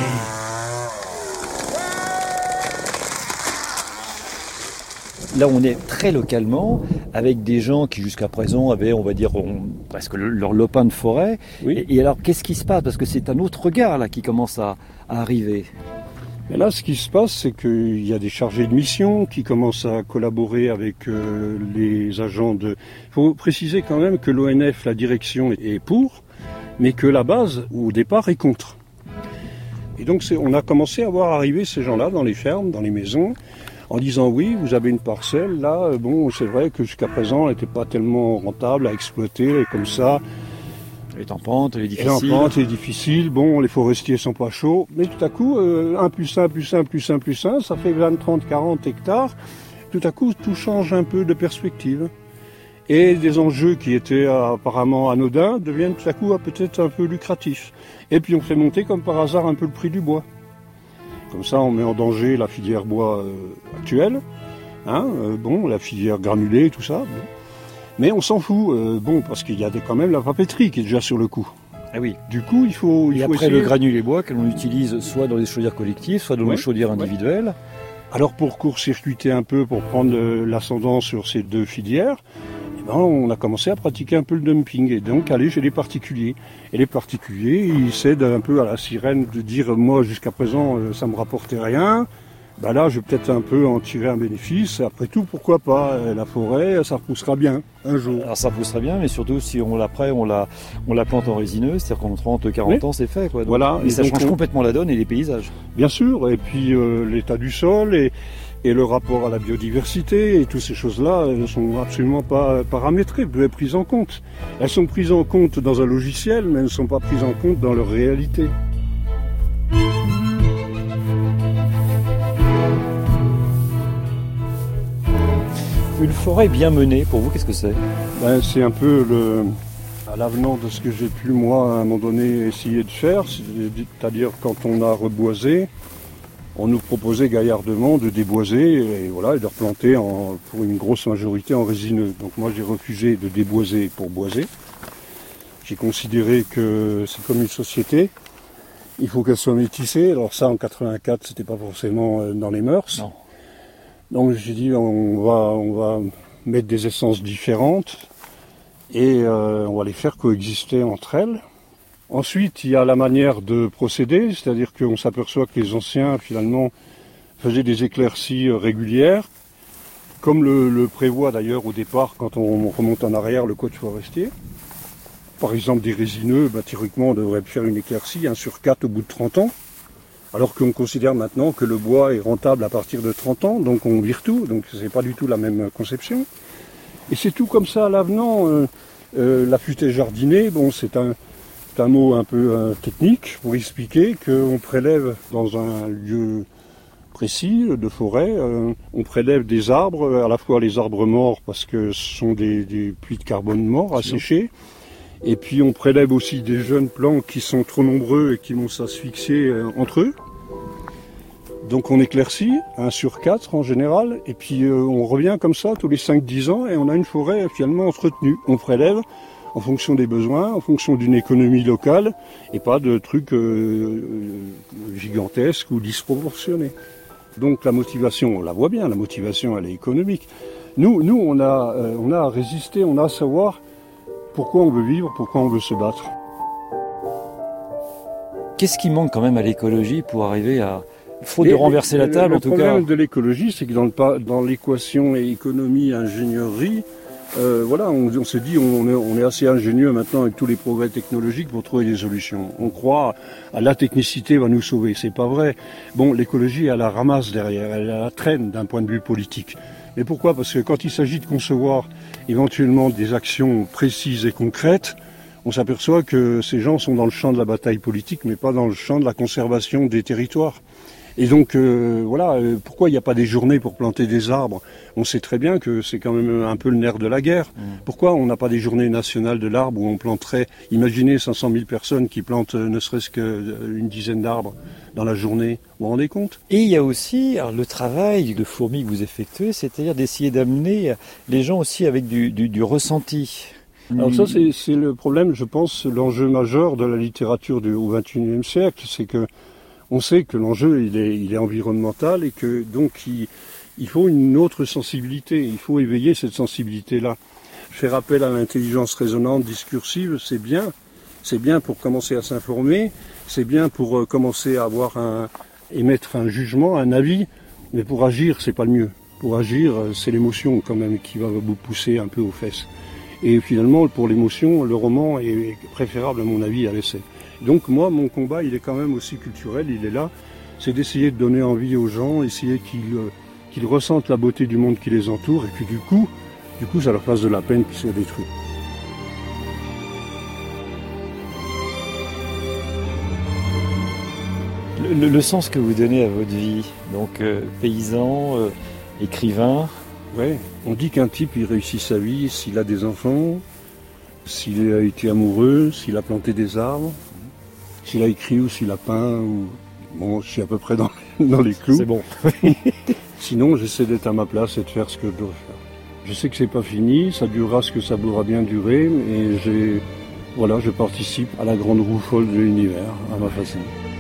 Là, on est très localement, avec des gens qui jusqu'à présent avaient, on va dire, on, presque le, leur lopin de forêt. Oui. Et, et alors, qu'est-ce qui se passe? Parce que c'est un autre regard là qui commence à, à arriver. Et là, ce qui se passe, c'est qu'il y a des chargés de mission qui commencent à collaborer avec euh, les agents de... Il faut préciser quand même que l'O N F, la direction, est pour, mais que la base, au départ, est contre. Et donc, c'est, on a commencé à voir arriver ces gens-là dans les fermes, dans les maisons, en disant oui, vous avez une parcelle, là, bon, c'est vrai que jusqu'à présent, elle n'était pas tellement rentable à exploiter, et comme ça... Elle est en pente, elle est difficile. Elle est en pente, elle est difficile. Bon, les forestiers sont pas chauds. Mais tout à coup, euh, un plus un plus un plus un plus un, ça fait vingt, trente, quarante hectares. Tout à coup, tout change un peu de perspective. Et des enjeux qui étaient euh, apparemment anodins deviennent tout à coup euh, peut-être un peu lucratifs. Et puis on fait monter comme par hasard un peu le prix du bois. Comme ça, on met en danger la filière bois euh, actuelle. Hein, euh, bon, la filière granulée, tout ça. Bon. Mais on s'en fout, euh, bon, parce qu'il y a des, quand même la papeterie qui est déjà sur le coup. Ah oui. Du coup, il faut, il Et faut après, essayer... le granulé bois que l'on utilise soit dans les chaudières collectives, soit dans Ouais. les chaudières individuelles. Alors, pour court-circuiter un peu, pour prendre euh, l'ascendant sur ces deux filières, eh ben, on a commencé à pratiquer un peu le dumping et donc aller chez les particuliers. Et les particuliers, ils cèdent un peu à la sirène de dire, moi, jusqu'à présent, euh, ça me rapportait rien. Ben là, je vais peut-être un peu en tirer un bénéfice. Après tout, pourquoi pas? La forêt, ça repoussera bien un jour. Alors ça poussera bien, mais surtout si on l'après, on la, on la plante en résineux, c'est-à-dire qu'en trente, quarante Oui. ans, c'est fait, quoi. Donc, Voilà. Et, Et ça donc, change on- complètement la donne et les paysages. Bien sûr, et puis euh, l'état du sol et, et le rapport à la biodiversité et toutes ces choses-là ne sont absolument pas paramétrées, peuvent être prises en compte. Elles sont prises en compte dans un logiciel, mais elles ne sont pas prises en compte dans leur réalité. Une forêt bien menée, pour vous, qu'est-ce que c'est? Ben, c'est un peu le, à l'avenant de ce que j'ai pu, moi, à un moment donné, essayer de faire. C'est-à-dire, quand on a reboisé, on nous proposait gaillardement de déboiser et, voilà, et de replanter en, pour une grosse majorité en résineux. Donc moi, j'ai refusé de déboiser pour boiser. J'ai considéré que c'est comme une société. Il faut qu'elle soit métissée. Alors ça, en quatre-vingt-quatre, c'était pas forcément euh, dans les mœurs. Non. Donc j'ai dit, on va, on va mettre des essences différentes et euh, on va les faire coexister entre elles. Ensuite, il y a la manière de procéder, c'est-à-dire qu'on s'aperçoit que les anciens, finalement, faisaient des éclaircies régulières, comme le, le prévoit d'ailleurs au départ, quand on remonte en arrière, le code forestier. Par exemple, des résineux, bah, théoriquement, on devrait faire une éclaircie, un sur quatre au bout de trente ans, alors qu'on considère maintenant que le bois est rentable à partir de trente ans, donc on vire tout, donc c'est pas du tout la même conception. Et c'est tout comme ça à l'avenant. Euh, euh, la futaie jardinée, bon, c'est un, c'est un mot un peu euh, technique pour expliquer qu'on prélève dans un lieu précis de forêt, euh, on prélève des arbres, à la fois les arbres morts parce que ce sont des, des puits de carbone morts asséchés, et puis on prélève aussi des jeunes plants qui sont trop nombreux et qui vont s'asphyxier euh, entre eux. Donc on éclaircit, un sur quatre en général, et puis euh, on revient comme ça tous les cinq dix ans et on a une forêt finalement entretenue. On prélève en fonction des besoins, en fonction d'une économie locale, et pas de trucs euh, euh, gigantesques ou disproportionnés. Donc la motivation, on la voit bien, la motivation elle est économique. Nous, nous on, a, euh, on a à résister, on a à savoir pourquoi on veut vivre, pourquoi on veut se battre. Qu'est-ce qui manque quand même à l'écologie pour arriver à... Faute Et de renverser la table, le en tout cas. Le problème de l'écologie, c'est que dans, le, dans l'équation économie, ingénierie, euh, voilà, on, on se dit on est, on est assez ingénieux maintenant avec tous les progrès technologiques pour trouver des solutions. On croit à la technicité va nous sauver, c'est pas vrai. Bon, l'écologie, elle la ramasse derrière, elle la traîne d'un point de vue politique. Mais pourquoi? Parce que quand il s'agit de concevoir éventuellement des actions précises et concrètes, on s'aperçoit que ces gens sont dans le champ de la bataille politique, mais pas dans le champ de la conservation des territoires. Et donc, euh, voilà, euh, pourquoi il n'y a pas des journées pour planter des arbres? On sait très bien que c'est quand même un peu le nerf de la guerre. Mmh. Pourquoi on n'a pas des journées nationales de l'arbre où on planterait, imaginez cinq cent mille personnes qui plantent euh, ne serait-ce qu'une dizaine d'arbres dans la journée, vous vous rendez compte? Et il y a aussi alors, le travail de fourmi que vous effectuez, c'est-à-dire d'essayer d'amener les gens aussi avec du, du, du ressenti. Alors ça, c'est, c'est le problème, je pense, l'enjeu majeur de la littérature du, au vingt et unième siècle, c'est que on sait que l'enjeu il est, il est environnemental et que donc il, il faut une autre sensibilité, il faut éveiller cette sensibilité-là. Faire appel à l'intelligence résonante discursive, c'est bien, c'est bien pour commencer à s'informer, c'est bien pour euh, commencer à avoir un, émettre un jugement, un avis, mais pour agir, c'est pas le mieux. Pour agir, c'est l'émotion quand même qui va vous pousser un peu aux fesses. Et finalement, pour l'émotion, le roman est préférable à mon avis à l'essai. Donc moi, mon combat, il est quand même aussi culturel, il est là. C'est d'essayer de donner envie aux gens, essayer qu'ils, qu'ils ressentent la beauté du monde qui les entoure, et que du coup, du coup, ça leur fasse de la peine qu'ils soient détruits. Le, le sens que vous donnez à votre vie, donc euh, paysan, euh, écrivain. Ouais, on dit qu'un type, il réussit sa vie s'il a des enfants, s'il a été amoureux, s'il a planté des arbres, s'il a écrit ou s'il a peint, ou... Bon, je suis à peu près dans, dans les clous. C'est bon. Sinon, j'essaie d'être à ma place et de faire ce que je dois faire. Je sais que c'est pas fini, ça durera ce que ça pourra bien durer, et j'ai, voilà, je participe à la grande roue folle de l'univers, à ma façon.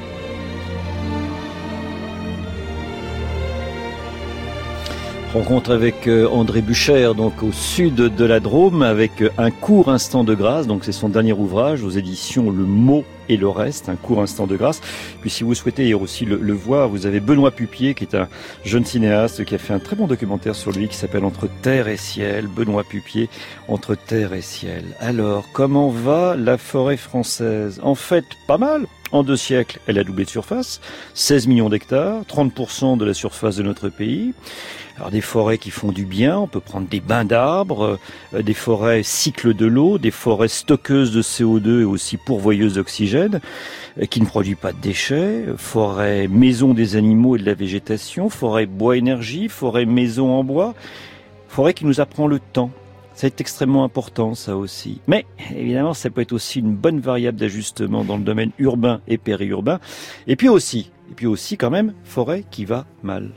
Rencontre avec André Bucher, donc au sud de la Drôme, avec Un court instant de grâce. Donc c'est son dernier ouvrage aux éditions Le Mot et le Reste, Un court instant de grâce. Puis si vous souhaitez aussi le, le voir, vous avez Benoît Pupier, qui est un jeune cinéaste qui a fait un très bon documentaire sur lui qui s'appelle Entre terre et ciel. Benoît Pupier, Entre terre et ciel. Alors, comment va la forêt française? En fait, pas mal. En deux siècles, elle a doublé de surface, seize millions d'hectares, trente pour cent de la surface de notre pays. Alors des forêts qui font du bien, on peut prendre des bains d'arbres, euh, des forêts cycles de l'eau, des forêts stockeuses de C O deux et aussi pourvoyeuses d'oxygène, euh, qui ne produisent pas de déchets, forêts maison des animaux et de la végétation, forêts bois énergie, forêts maison en bois, forêt qui nous apprend le temps. C'est extrêmement important, ça aussi. Mais, évidemment, ça peut être aussi une bonne variable d'ajustement dans le domaine urbain et périurbain. Et puis aussi, et puis aussi quand même, forêt qui va mal.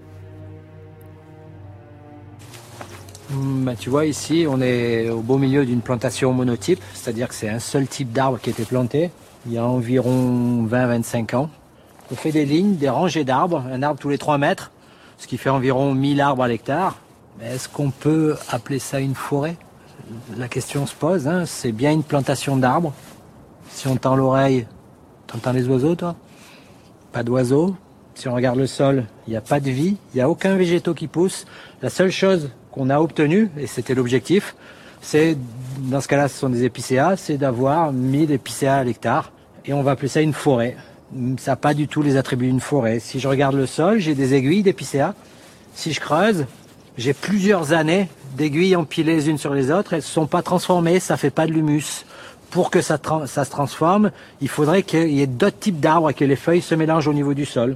Bah, tu vois, ici, on est au beau milieu d'une plantation monotype, c'est-à-dire que c'est un seul type d'arbre qui a été planté il y a environ vingt à vingt-cinq ans. On fait des lignes, des rangées d'arbres, un arbre tous les trois mètres, ce qui fait environ mille arbres à l'hectare. Mais est-ce qu'on peut appeler ça une forêt? La question se pose, hein. C'est bien une plantation d'arbres. Si on tend l'oreille, t'entends les oiseaux, toi? Pas d'oiseaux. Si on regarde le sol, il n'y a pas de vie, il n'y a aucun végétaux qui pousse. La seule chose qu'on a obtenue, et c'était l'objectif, c'est, dans ce cas-là, ce sont des épicéas, c'est d'avoir mille épicéas à l'hectare. Et on va appeler ça une forêt. Ça n'a pas du tout les attributs d'une forêt. Si je regarde le sol, j'ai des aiguilles d'épicéas. Si je creuse, j'ai plusieurs années d'aiguilles empilées les unes sur les autres. Elles ne sont pas transformées, ça ne fait pas de l'humus. Pour que ça, ça se transforme, il faudrait qu'il y ait d'autres types d'arbres et que les feuilles se mélangent au niveau du sol.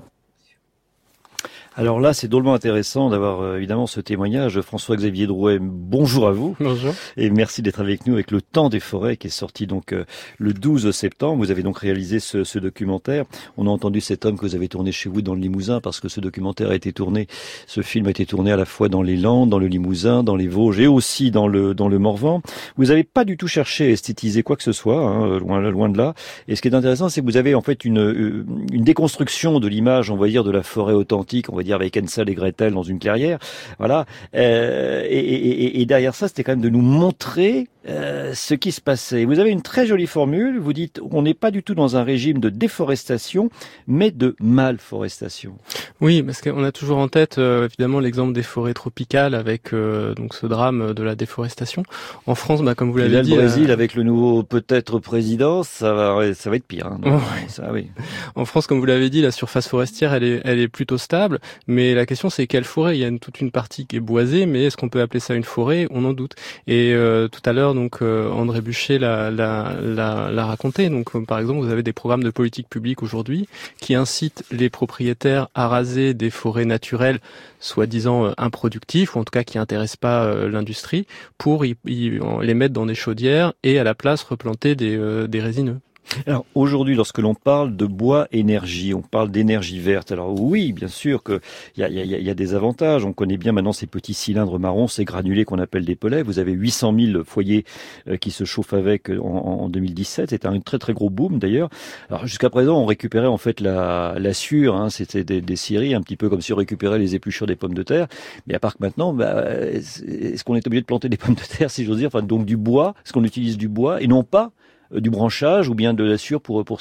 Alors là, c'est drôlement intéressant d'avoir euh, évidemment ce témoignage. François-Xavier Drouet, bonjour à vous. Bonjour. Et merci d'être avec nous avec Le Temps des forêts qui est sorti donc euh, le douze septembre. Vous avez donc réalisé ce, ce documentaire. On a entendu cet homme que vous avez tourné chez vous dans le Limousin parce que ce documentaire a été tourné, ce film a été tourné à la fois dans les Landes, dans le Limousin, dans les Vosges et aussi dans le dans le Morvan. Vous n'avez pas du tout cherché à esthétiser quoi que ce soit, hein, loin loin de là. Et ce qui est intéressant, c'est que vous avez en fait une une déconstruction de l'image, on va dire, de la forêt authentique, on va dire avec Hansel et Gretel dans une clairière, voilà. Euh, et, et, et derrière ça, c'était quand même de nous montrer euh, ce qui se passait. Vous avez une très jolie formule. Vous dites, on n'est pas du tout dans un régime de déforestation, mais de malforestation. Oui, parce qu'on a toujours en tête euh, évidemment l'exemple des forêts tropicales avec euh, donc ce drame de la déforestation. En France, bah, comme vous l'avez dit, le Brésil euh... avec le nouveau peut-être président, ça va, ça va être pire. Hein. Donc, ouais. ça, oui. En France, comme vous l'avez dit, la surface forestière, elle est, elle est plutôt stable. Mais la question, c'est quelle forêt? Il y a une, toute une partie qui est boisée, mais est-ce qu'on peut appeler ça une forêt? On en doute. Et euh, tout à l'heure, donc euh, André Bucher l'a, l'a, l'a, l'a raconté. Donc, euh, par exemple, vous avez des programmes de politique publique aujourd'hui qui incitent les propriétaires à raser des forêts naturelles, soi-disant euh, improductives, ou en tout cas qui n'intéressent pas euh, l'industrie, pour y, y, les mettre dans des chaudières et à la place replanter des, euh, des résineux. Alors aujourd'hui, lorsque l'on parle de bois énergie, on parle d'énergie verte. Alors oui, bien sûr que il y a, y, a, y a des avantages. On connaît bien maintenant ces petits cylindres marrons, ces granulés qu'on appelle des pellets. Vous avez huit cent mille foyers euh, qui se chauffent avec en, en deux mille dix-sept. C'était un très très gros boom d'ailleurs. Alors jusqu'à présent, on récupérait en fait la, la sciure. Hein, c'était des, des scieries, un petit peu comme si on récupérait les épluchures des pommes de terre. Mais à part que maintenant, bah, est-ce qu'on est obligé de planter des pommes de terre, si j'ose dire, enfin donc du bois? Est-ce qu'on utilise du bois et non pas du branchage ou bien de la sciure pour pour cela?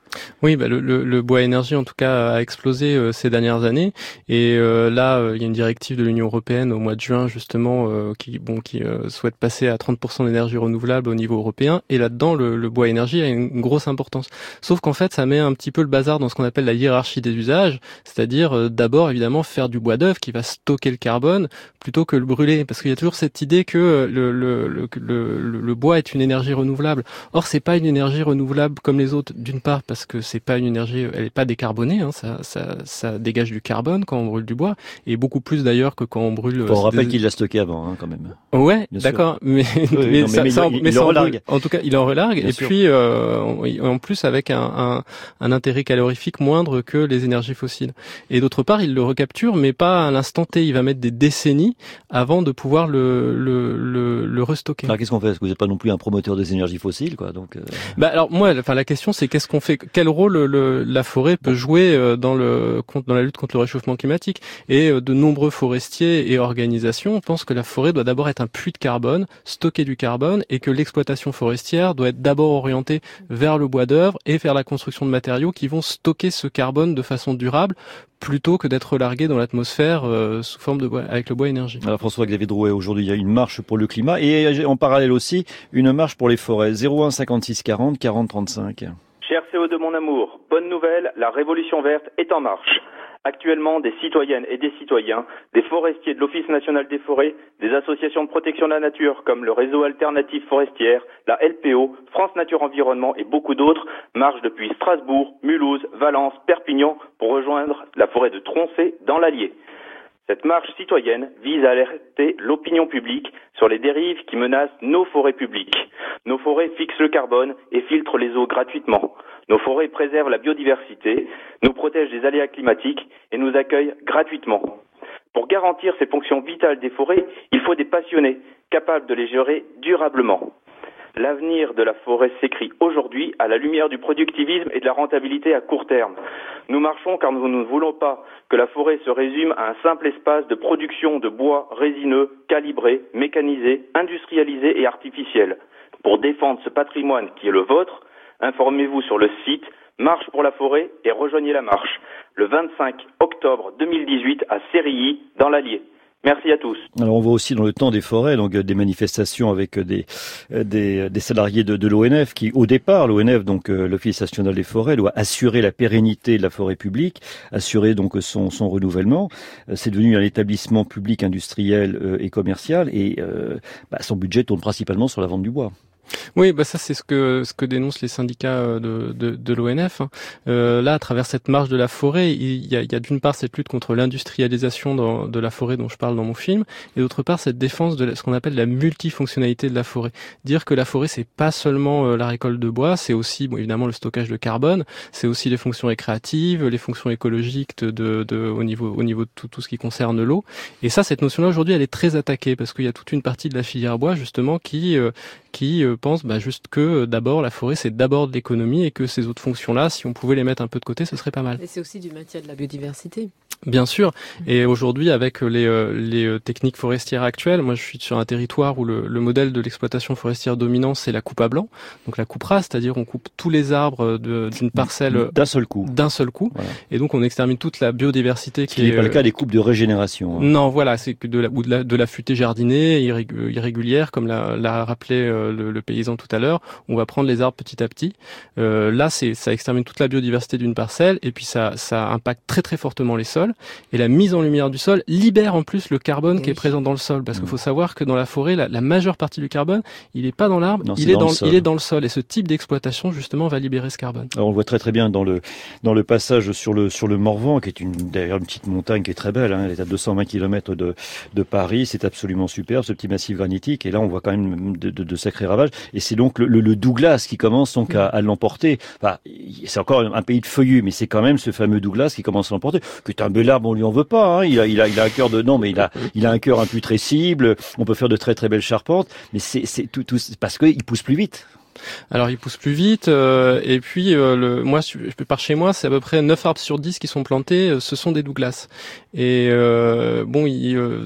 Oui, bah le, le, le bois énergie en tout cas a explosé euh, ces dernières années et euh, là euh, il y a une directive de l'Union européenne au mois de juin justement euh, qui bon qui euh, souhaite passer à trente pour cent d'énergie renouvelable au niveau européen et là-dedans le, le bois énergie a une grosse importance. Sauf qu'en fait ça met un petit peu le bazar dans ce qu'on appelle la hiérarchie des usages, c'est-à-dire euh, d'abord évidemment faire du bois d'œuvre qui va stocker le carbone plutôt que le brûler, parce qu'il y a toujours cette idée que le le le, le, le, le bois est une énergie renouvelable. Or c'est pas une énergie renouvelable comme les autres, d'une part parce que c'est pas une énergie, elle est pas décarbonée, hein, ça, ça, ça dégage du carbone quand on brûle du bois, et beaucoup plus d'ailleurs que quand on brûle. On rappelle des... qu'il l'a stocké avant, hein, quand même. Ouais, Bien d'accord, mais, oui, mais, non, ça, mais, mais, ça, il, mais il ça en relargue. En tout cas, il en relargue, Bien et sûr. puis euh, en plus avec un, un, un intérêt calorifique moindre que les énergies fossiles. Et d'autre part, il le recapture, mais pas à l'instant T. Il va mettre des décennies avant de pouvoir le le le, le restocker. Alors qu'est-ce qu'on fait? Parce que vous n'êtes pas non plus un promoteur des énergies fossiles, quoi. Donc. Euh... Bah alors moi, enfin la question c'est qu'est-ce qu'on fait? Quel rôle le, la forêt peut jouer dans le dans la lutte contre le réchauffement climatique? Et de nombreux forestiers et organisations pensent que la forêt doit d'abord être un puits de carbone, stocker du carbone, et que l'exploitation forestière doit être d'abord orientée vers le bois d'œuvre et vers la construction de matériaux qui vont stocker ce carbone de façon durable, plutôt que d'être largué dans l'atmosphère euh, sous forme de bois, avec le bois énergie. Alors François-Xavier Drouet, aujourd'hui il y a une marche pour le climat et en parallèle aussi une marche pour les forêts. zéro un cinquante-six quarante quarante trente-cinq. Cher C O de mon amour, bonne nouvelle, la révolution verte est en marche. Actuellement, des citoyennes et des citoyens, des forestiers de l'Office national des forêts, des associations de protection de la nature comme le réseau Alternative Forestière, la L P O, France Nature Environnement et beaucoup d'autres marchent depuis Strasbourg, Mulhouse, Valence, Perpignan pour rejoindre la forêt de Troncé dans l'Allier. Cette marche citoyenne vise à alerter l'opinion publique sur les dérives qui menacent nos forêts publiques. Nos forêts fixent le carbone et filtrent les eaux gratuitement. Nos forêts préservent la biodiversité, nous protègent des aléas climatiques et nous accueillent gratuitement. Pour garantir ces fonctions vitales des forêts, il faut des passionnés, capables de les gérer durablement. L'avenir de la forêt s'écrit aujourd'hui à la lumière du productivisme et de la rentabilité à court terme. Nous marchons car nous ne voulons pas que la forêt se résume à un simple espace de production de bois résineux, calibré, mécanisé, industrialisé et artificiel. Pour défendre ce patrimoine qui est le vôtre, informez-vous sur le site Marche pour la forêt et rejoignez la marche le vingt-cinq octobre deux mille dix-huit à Sérilly dans l'Allier. Merci à tous. Alors on voit aussi dans le temps des forêts, donc des manifestations avec des des, des salariés de, de l'O N F qui, au départ, l'O N F, donc euh, l'Office national des forêts, doit assurer la pérennité de la forêt publique, assurer donc son son renouvellement. C'est devenu un établissement public industriel euh, et commercial et euh, bah, son budget tourne principalement sur la vente du bois. Oui, bah ça c'est ce que ce que dénoncent les syndicats de de, de l'O N F. Euh, là, à travers cette marche de la forêt, il y a, il y a d'une part cette lutte contre l'industrialisation dans, de la forêt dont je parle dans mon film, et d'autre part cette défense de la, ce qu'on appelle la multifonctionnalité de la forêt. Dire que la forêt c'est pas seulement euh, la récolte de bois, c'est aussi bon, évidemment le stockage de carbone, c'est aussi les fonctions récréatives, les fonctions écologiques de, de, de au niveau au niveau de tout, tout ce qui concerne l'eau. Et ça, cette notion-là aujourd'hui, elle est très attaquée parce qu'il y a toute une partie de la filière bois justement qui euh, qui euh, pense bah, juste que euh, d'abord la forêt c'est d'abord de l'économie et que ces autres fonctions-là, si on pouvait les mettre un peu de côté, ce serait pas mal. Et c'est aussi du maintien de la biodiversité. Bien sûr. Et aujourd'hui, avec les, euh, les techniques forestières actuelles, moi je suis sur un territoire où le, le modèle de l'exploitation forestière dominant, c'est la coupe à blanc. Donc la coupe rase, c'est-à-dire on coupe tous les arbres de, d'une parcelle d'un seul coup. D'un seul coup. Voilà. Et donc on extermine toute la biodiversité qui, qui n'est pas le cas des coupes de régénération. Hein. Non, voilà, c'est que de la, ou de la, de la futée jardinée irrégulière, comme l'a, l'a rappelé euh, le, le paysan tout à l'heure. On va prendre les arbres petit à petit. Euh, là, c'est, ça extermine toute la biodiversité d'une parcelle et puis ça, ça impacte très très fortement les sols. Et la mise en lumière du sol libère en plus le carbone oui. qui est présent dans le sol, parce mmh. qu'il faut savoir que dans la forêt, la, la majeure partie du carbone, il n'est pas dans l'arbre, non, il est dans, dans il est dans le sol. Et ce type d'exploitation justement va libérer ce carbone. Alors on le voit très très bien dans le dans le passage sur le sur le Morvan, qui est une d'ailleurs une petite montagne qui est très belle. Hein, elle est à deux cent vingt kilomètres de de Paris, c'est absolument superbe ce petit massif granitique. Et là on voit quand même de, de, de sacrés ravages. Et c'est donc le, le, le Douglas qui commence donc à, à l'emporter. Enfin, c'est encore un pays de feuillus, mais c'est quand même ce fameux Douglas qui commence à l'emporter. Que est un bel arbre, on lui en veut pas. Hein. Il a, il a, il a un cœur de non, mais il a, il a un cœur imputrescible. On peut faire de très très belles charpentes, mais c'est, c'est tout, tout parce que il pousse plus vite. Alors il pousse plus vite euh, et puis euh, le, moi je, par chez moi c'est à peu près neuf arbres sur dix qui sont plantés, euh, ce sont des Douglas. Et euh, bon, il, euh,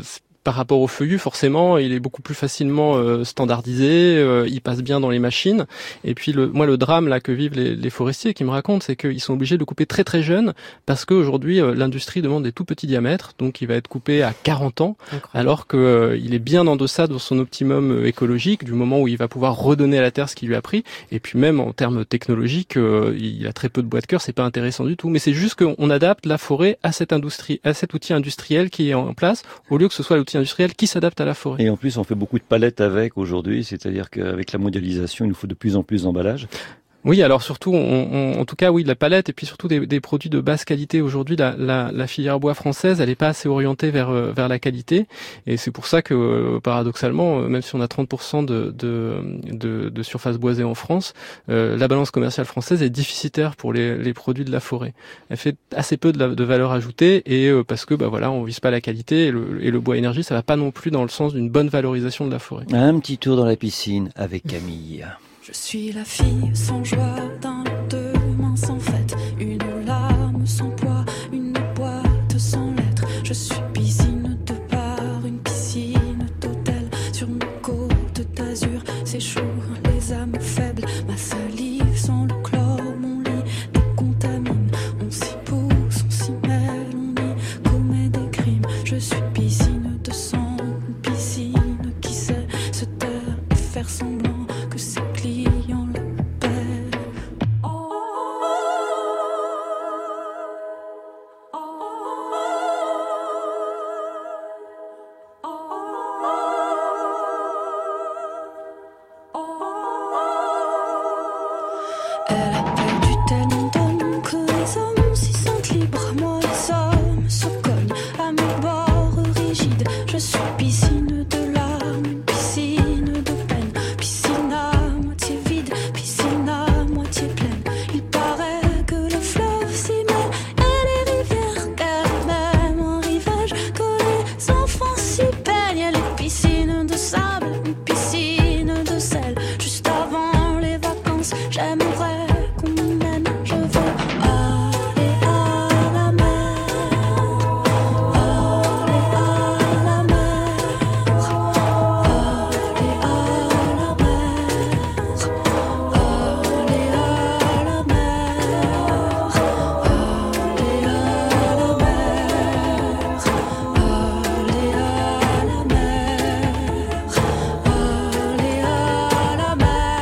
par rapport au feuillu, forcément, il est beaucoup plus facilement euh, standardisé, euh, il passe bien dans les machines. Et puis, le, moi, le drame là que vivent les, les forestiers qui me racontent, c'est qu'ils sont obligés de couper très très jeunes parce qu'aujourd'hui, euh, l'industrie demande des tout petits diamètres, donc il va être coupé à quarante ans, incroyable. Alors que euh, il est bien en deçà de son optimum euh, écologique, du moment où il va pouvoir redonner à la terre ce qu'il lui a pris. Et puis même en termes technologiques, euh, il a très peu de bois de cœur, c'est pas intéressant du tout. Mais c'est juste qu'on adapte la forêt à cette industrie, à cet outil industriel qui est en place, au lieu que ce soit l'outil industriel qui s'adapte à la forêt. Et en plus, on fait beaucoup de palettes avec aujourd'hui, c'est-à-dire qu'avec la mondialisation, il nous faut de plus en plus d'emballages. Oui, alors surtout, on, on, en tout cas, oui, de la palette et puis surtout des, des produits de basse qualité. Aujourd'hui, la, la, la filière bois française, elle n'est pas assez orientée vers vers la qualité, et c'est pour ça que, paradoxalement, même si on a trente pour cent de de, de, de surface boisée en France, euh, la balance commerciale française est déficitaire pour les, les produits de la forêt. Elle fait assez peu de, la, de valeur ajoutée, et euh, parce que, bah voilà, on vise pas la qualité, et le, et le bois énergie, ça va pas non plus dans le sens d'une bonne valorisation de la forêt. Un petit tour dans la piscine avec Camille. Je suis la fille sans joie, d'un deux mains sans fête, une lame sans poids, une boîte sans lettres. Je suis piscine de bar, une piscine d'hôtel, sur mes côtes d'azur s'échouent les âmes faibles. Ma salive sans le chlore, mon lit décontamine. On s'y pousse, on s'y mêle, on y commet des crimes. Je suis piscine de sang, une piscine qui sait se taire et faire semblant que ses clients l'appellent. Oh, elle a perdu tellement d'hommes que les hommes s'y sentent libres. Moi, les hommes se cognent à mes bords rigides. Je suis piscine de larmes, une piscine de peine, piscine à moitié vide, piscine à moitié pleine. Il paraît que le fleuve s'y mêle et les rivières gardent même un rivage, que les enfants s'y baignent. Et les piscines de sable, une piscine de sel. Juste avant les vacances, j'aimerais qu'on m'y mène. Je veux aller à la mer, aller à la mer, aller à la mer, aller à la mer, aller à la mer, aller à la mer, aller à la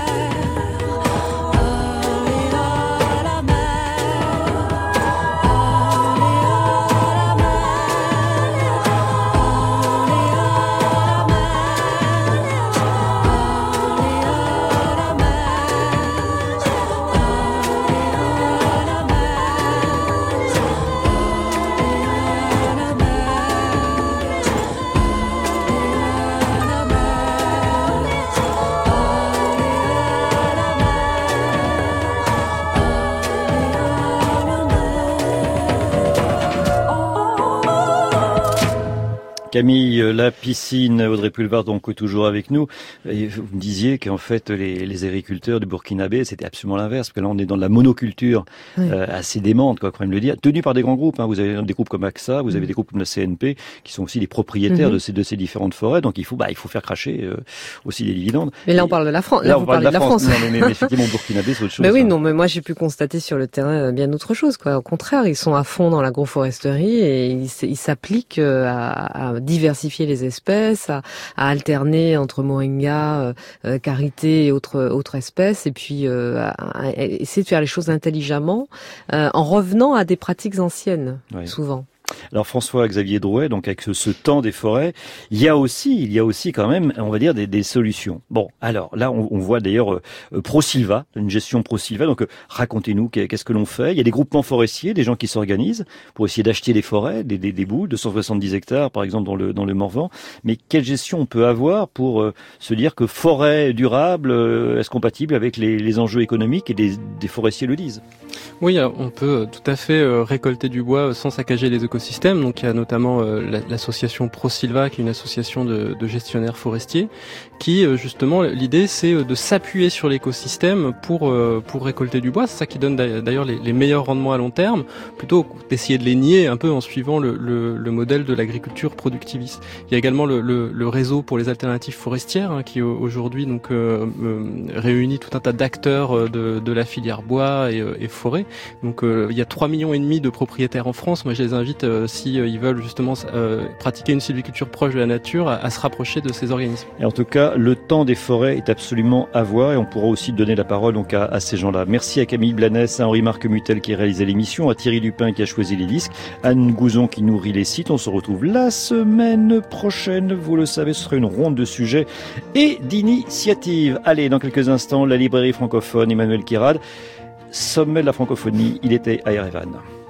Camille, la piscine, Audrey Pulvar, donc toujours avec nous. Et vous me disiez qu'en fait, les, les agriculteurs du Burkinabé, c'était absolument l'inverse, parce que là, on est dans de la monoculture oui. euh, assez démente, quoi, quand même le dire, tenue par des grands groupes. Hein. Vous avez des groupes comme A X A, vous avez des groupes comme la C N P, qui sont aussi des propriétaires mm-hmm. de, ces, de ces différentes forêts. Donc, il faut, bah, il faut faire cracher euh, aussi des dividendes. Mais là, on parle de la France. Là, là on parle de la, de la France. France. Non, mais, mais effectivement, Burkinabé, c'est autre chose. Mais oui, hein. non, mais moi, j'ai pu constater sur le terrain bien autre chose, quoi. Au contraire, ils sont à fond dans l'agroforesterie et ils, ils s'appliquent à, à diversifier les espèces, à, à alterner entre moringa, euh, karité et autres autres espèces, et puis euh, à, à essayer de faire les choses intelligemment, euh, en revenant à des pratiques anciennes, oui. souvent. Alors François-Xavier Drouet, donc avec ce, ce temps des forêts, il y a aussi, il y a aussi quand même, on va dire des, des solutions. Bon, alors là, on, on voit d'ailleurs euh, ProSilva, une gestion ProSilva. Donc euh, racontez-nous qu'est-ce que l'on fait. Il y a des groupements forestiers, des gens qui s'organisent pour essayer d'acheter des forêts, des, des, des bouts, deux cent soixante-dix hectares par exemple dans le dans le Morvan. Mais quelle gestion on peut avoir pour euh, se dire que forêt durable euh, est compatible avec les, les enjeux économiques et des, des forestiers le disent. Oui, on peut tout à fait récolter du bois sans saccager les écosystèmes. l'écosystème. Donc il y a notamment euh, l'association ProSilva, qui est une association de, de gestionnaires forestiers, qui euh, justement l'idée c'est de s'appuyer sur l'écosystème pour euh, pour récolter du bois. C'est ça qui donne d'ailleurs les, les meilleurs rendements à long terme, plutôt d'essayer de les nier un peu en suivant le, le, le modèle de l'agriculture productiviste. Il y a également le, le, le réseau pour les alternatives forestières, hein, qui aujourd'hui donc euh, euh, réunit tout un tas d'acteurs de, de la filière bois et, et forêt. Donc euh, il y a trois millions et demi de propriétaires en France. Moi je les invite, euh, si euh, ils veulent justement euh, pratiquer une sylviculture proche de la nature, à, à se rapprocher de ces organismes. Et en tout cas, le temps des forêts est absolument à voir, et on pourra aussi donner la parole donc à, à ces gens-là. Merci à Camille Blanès, à Henri-Marc Mutel qui a réalisé l'émission, à Thierry Lupin qui a choisi les disques, à Anne Gouzon qui nourrit les sites. On se retrouve la semaine prochaine. Vous le savez, ce sera une ronde de sujets et d'initiatives. Allez, dans quelques instants, la librairie francophone Emmanuel Kirad. Sommet de la francophonie, il était à Erevan.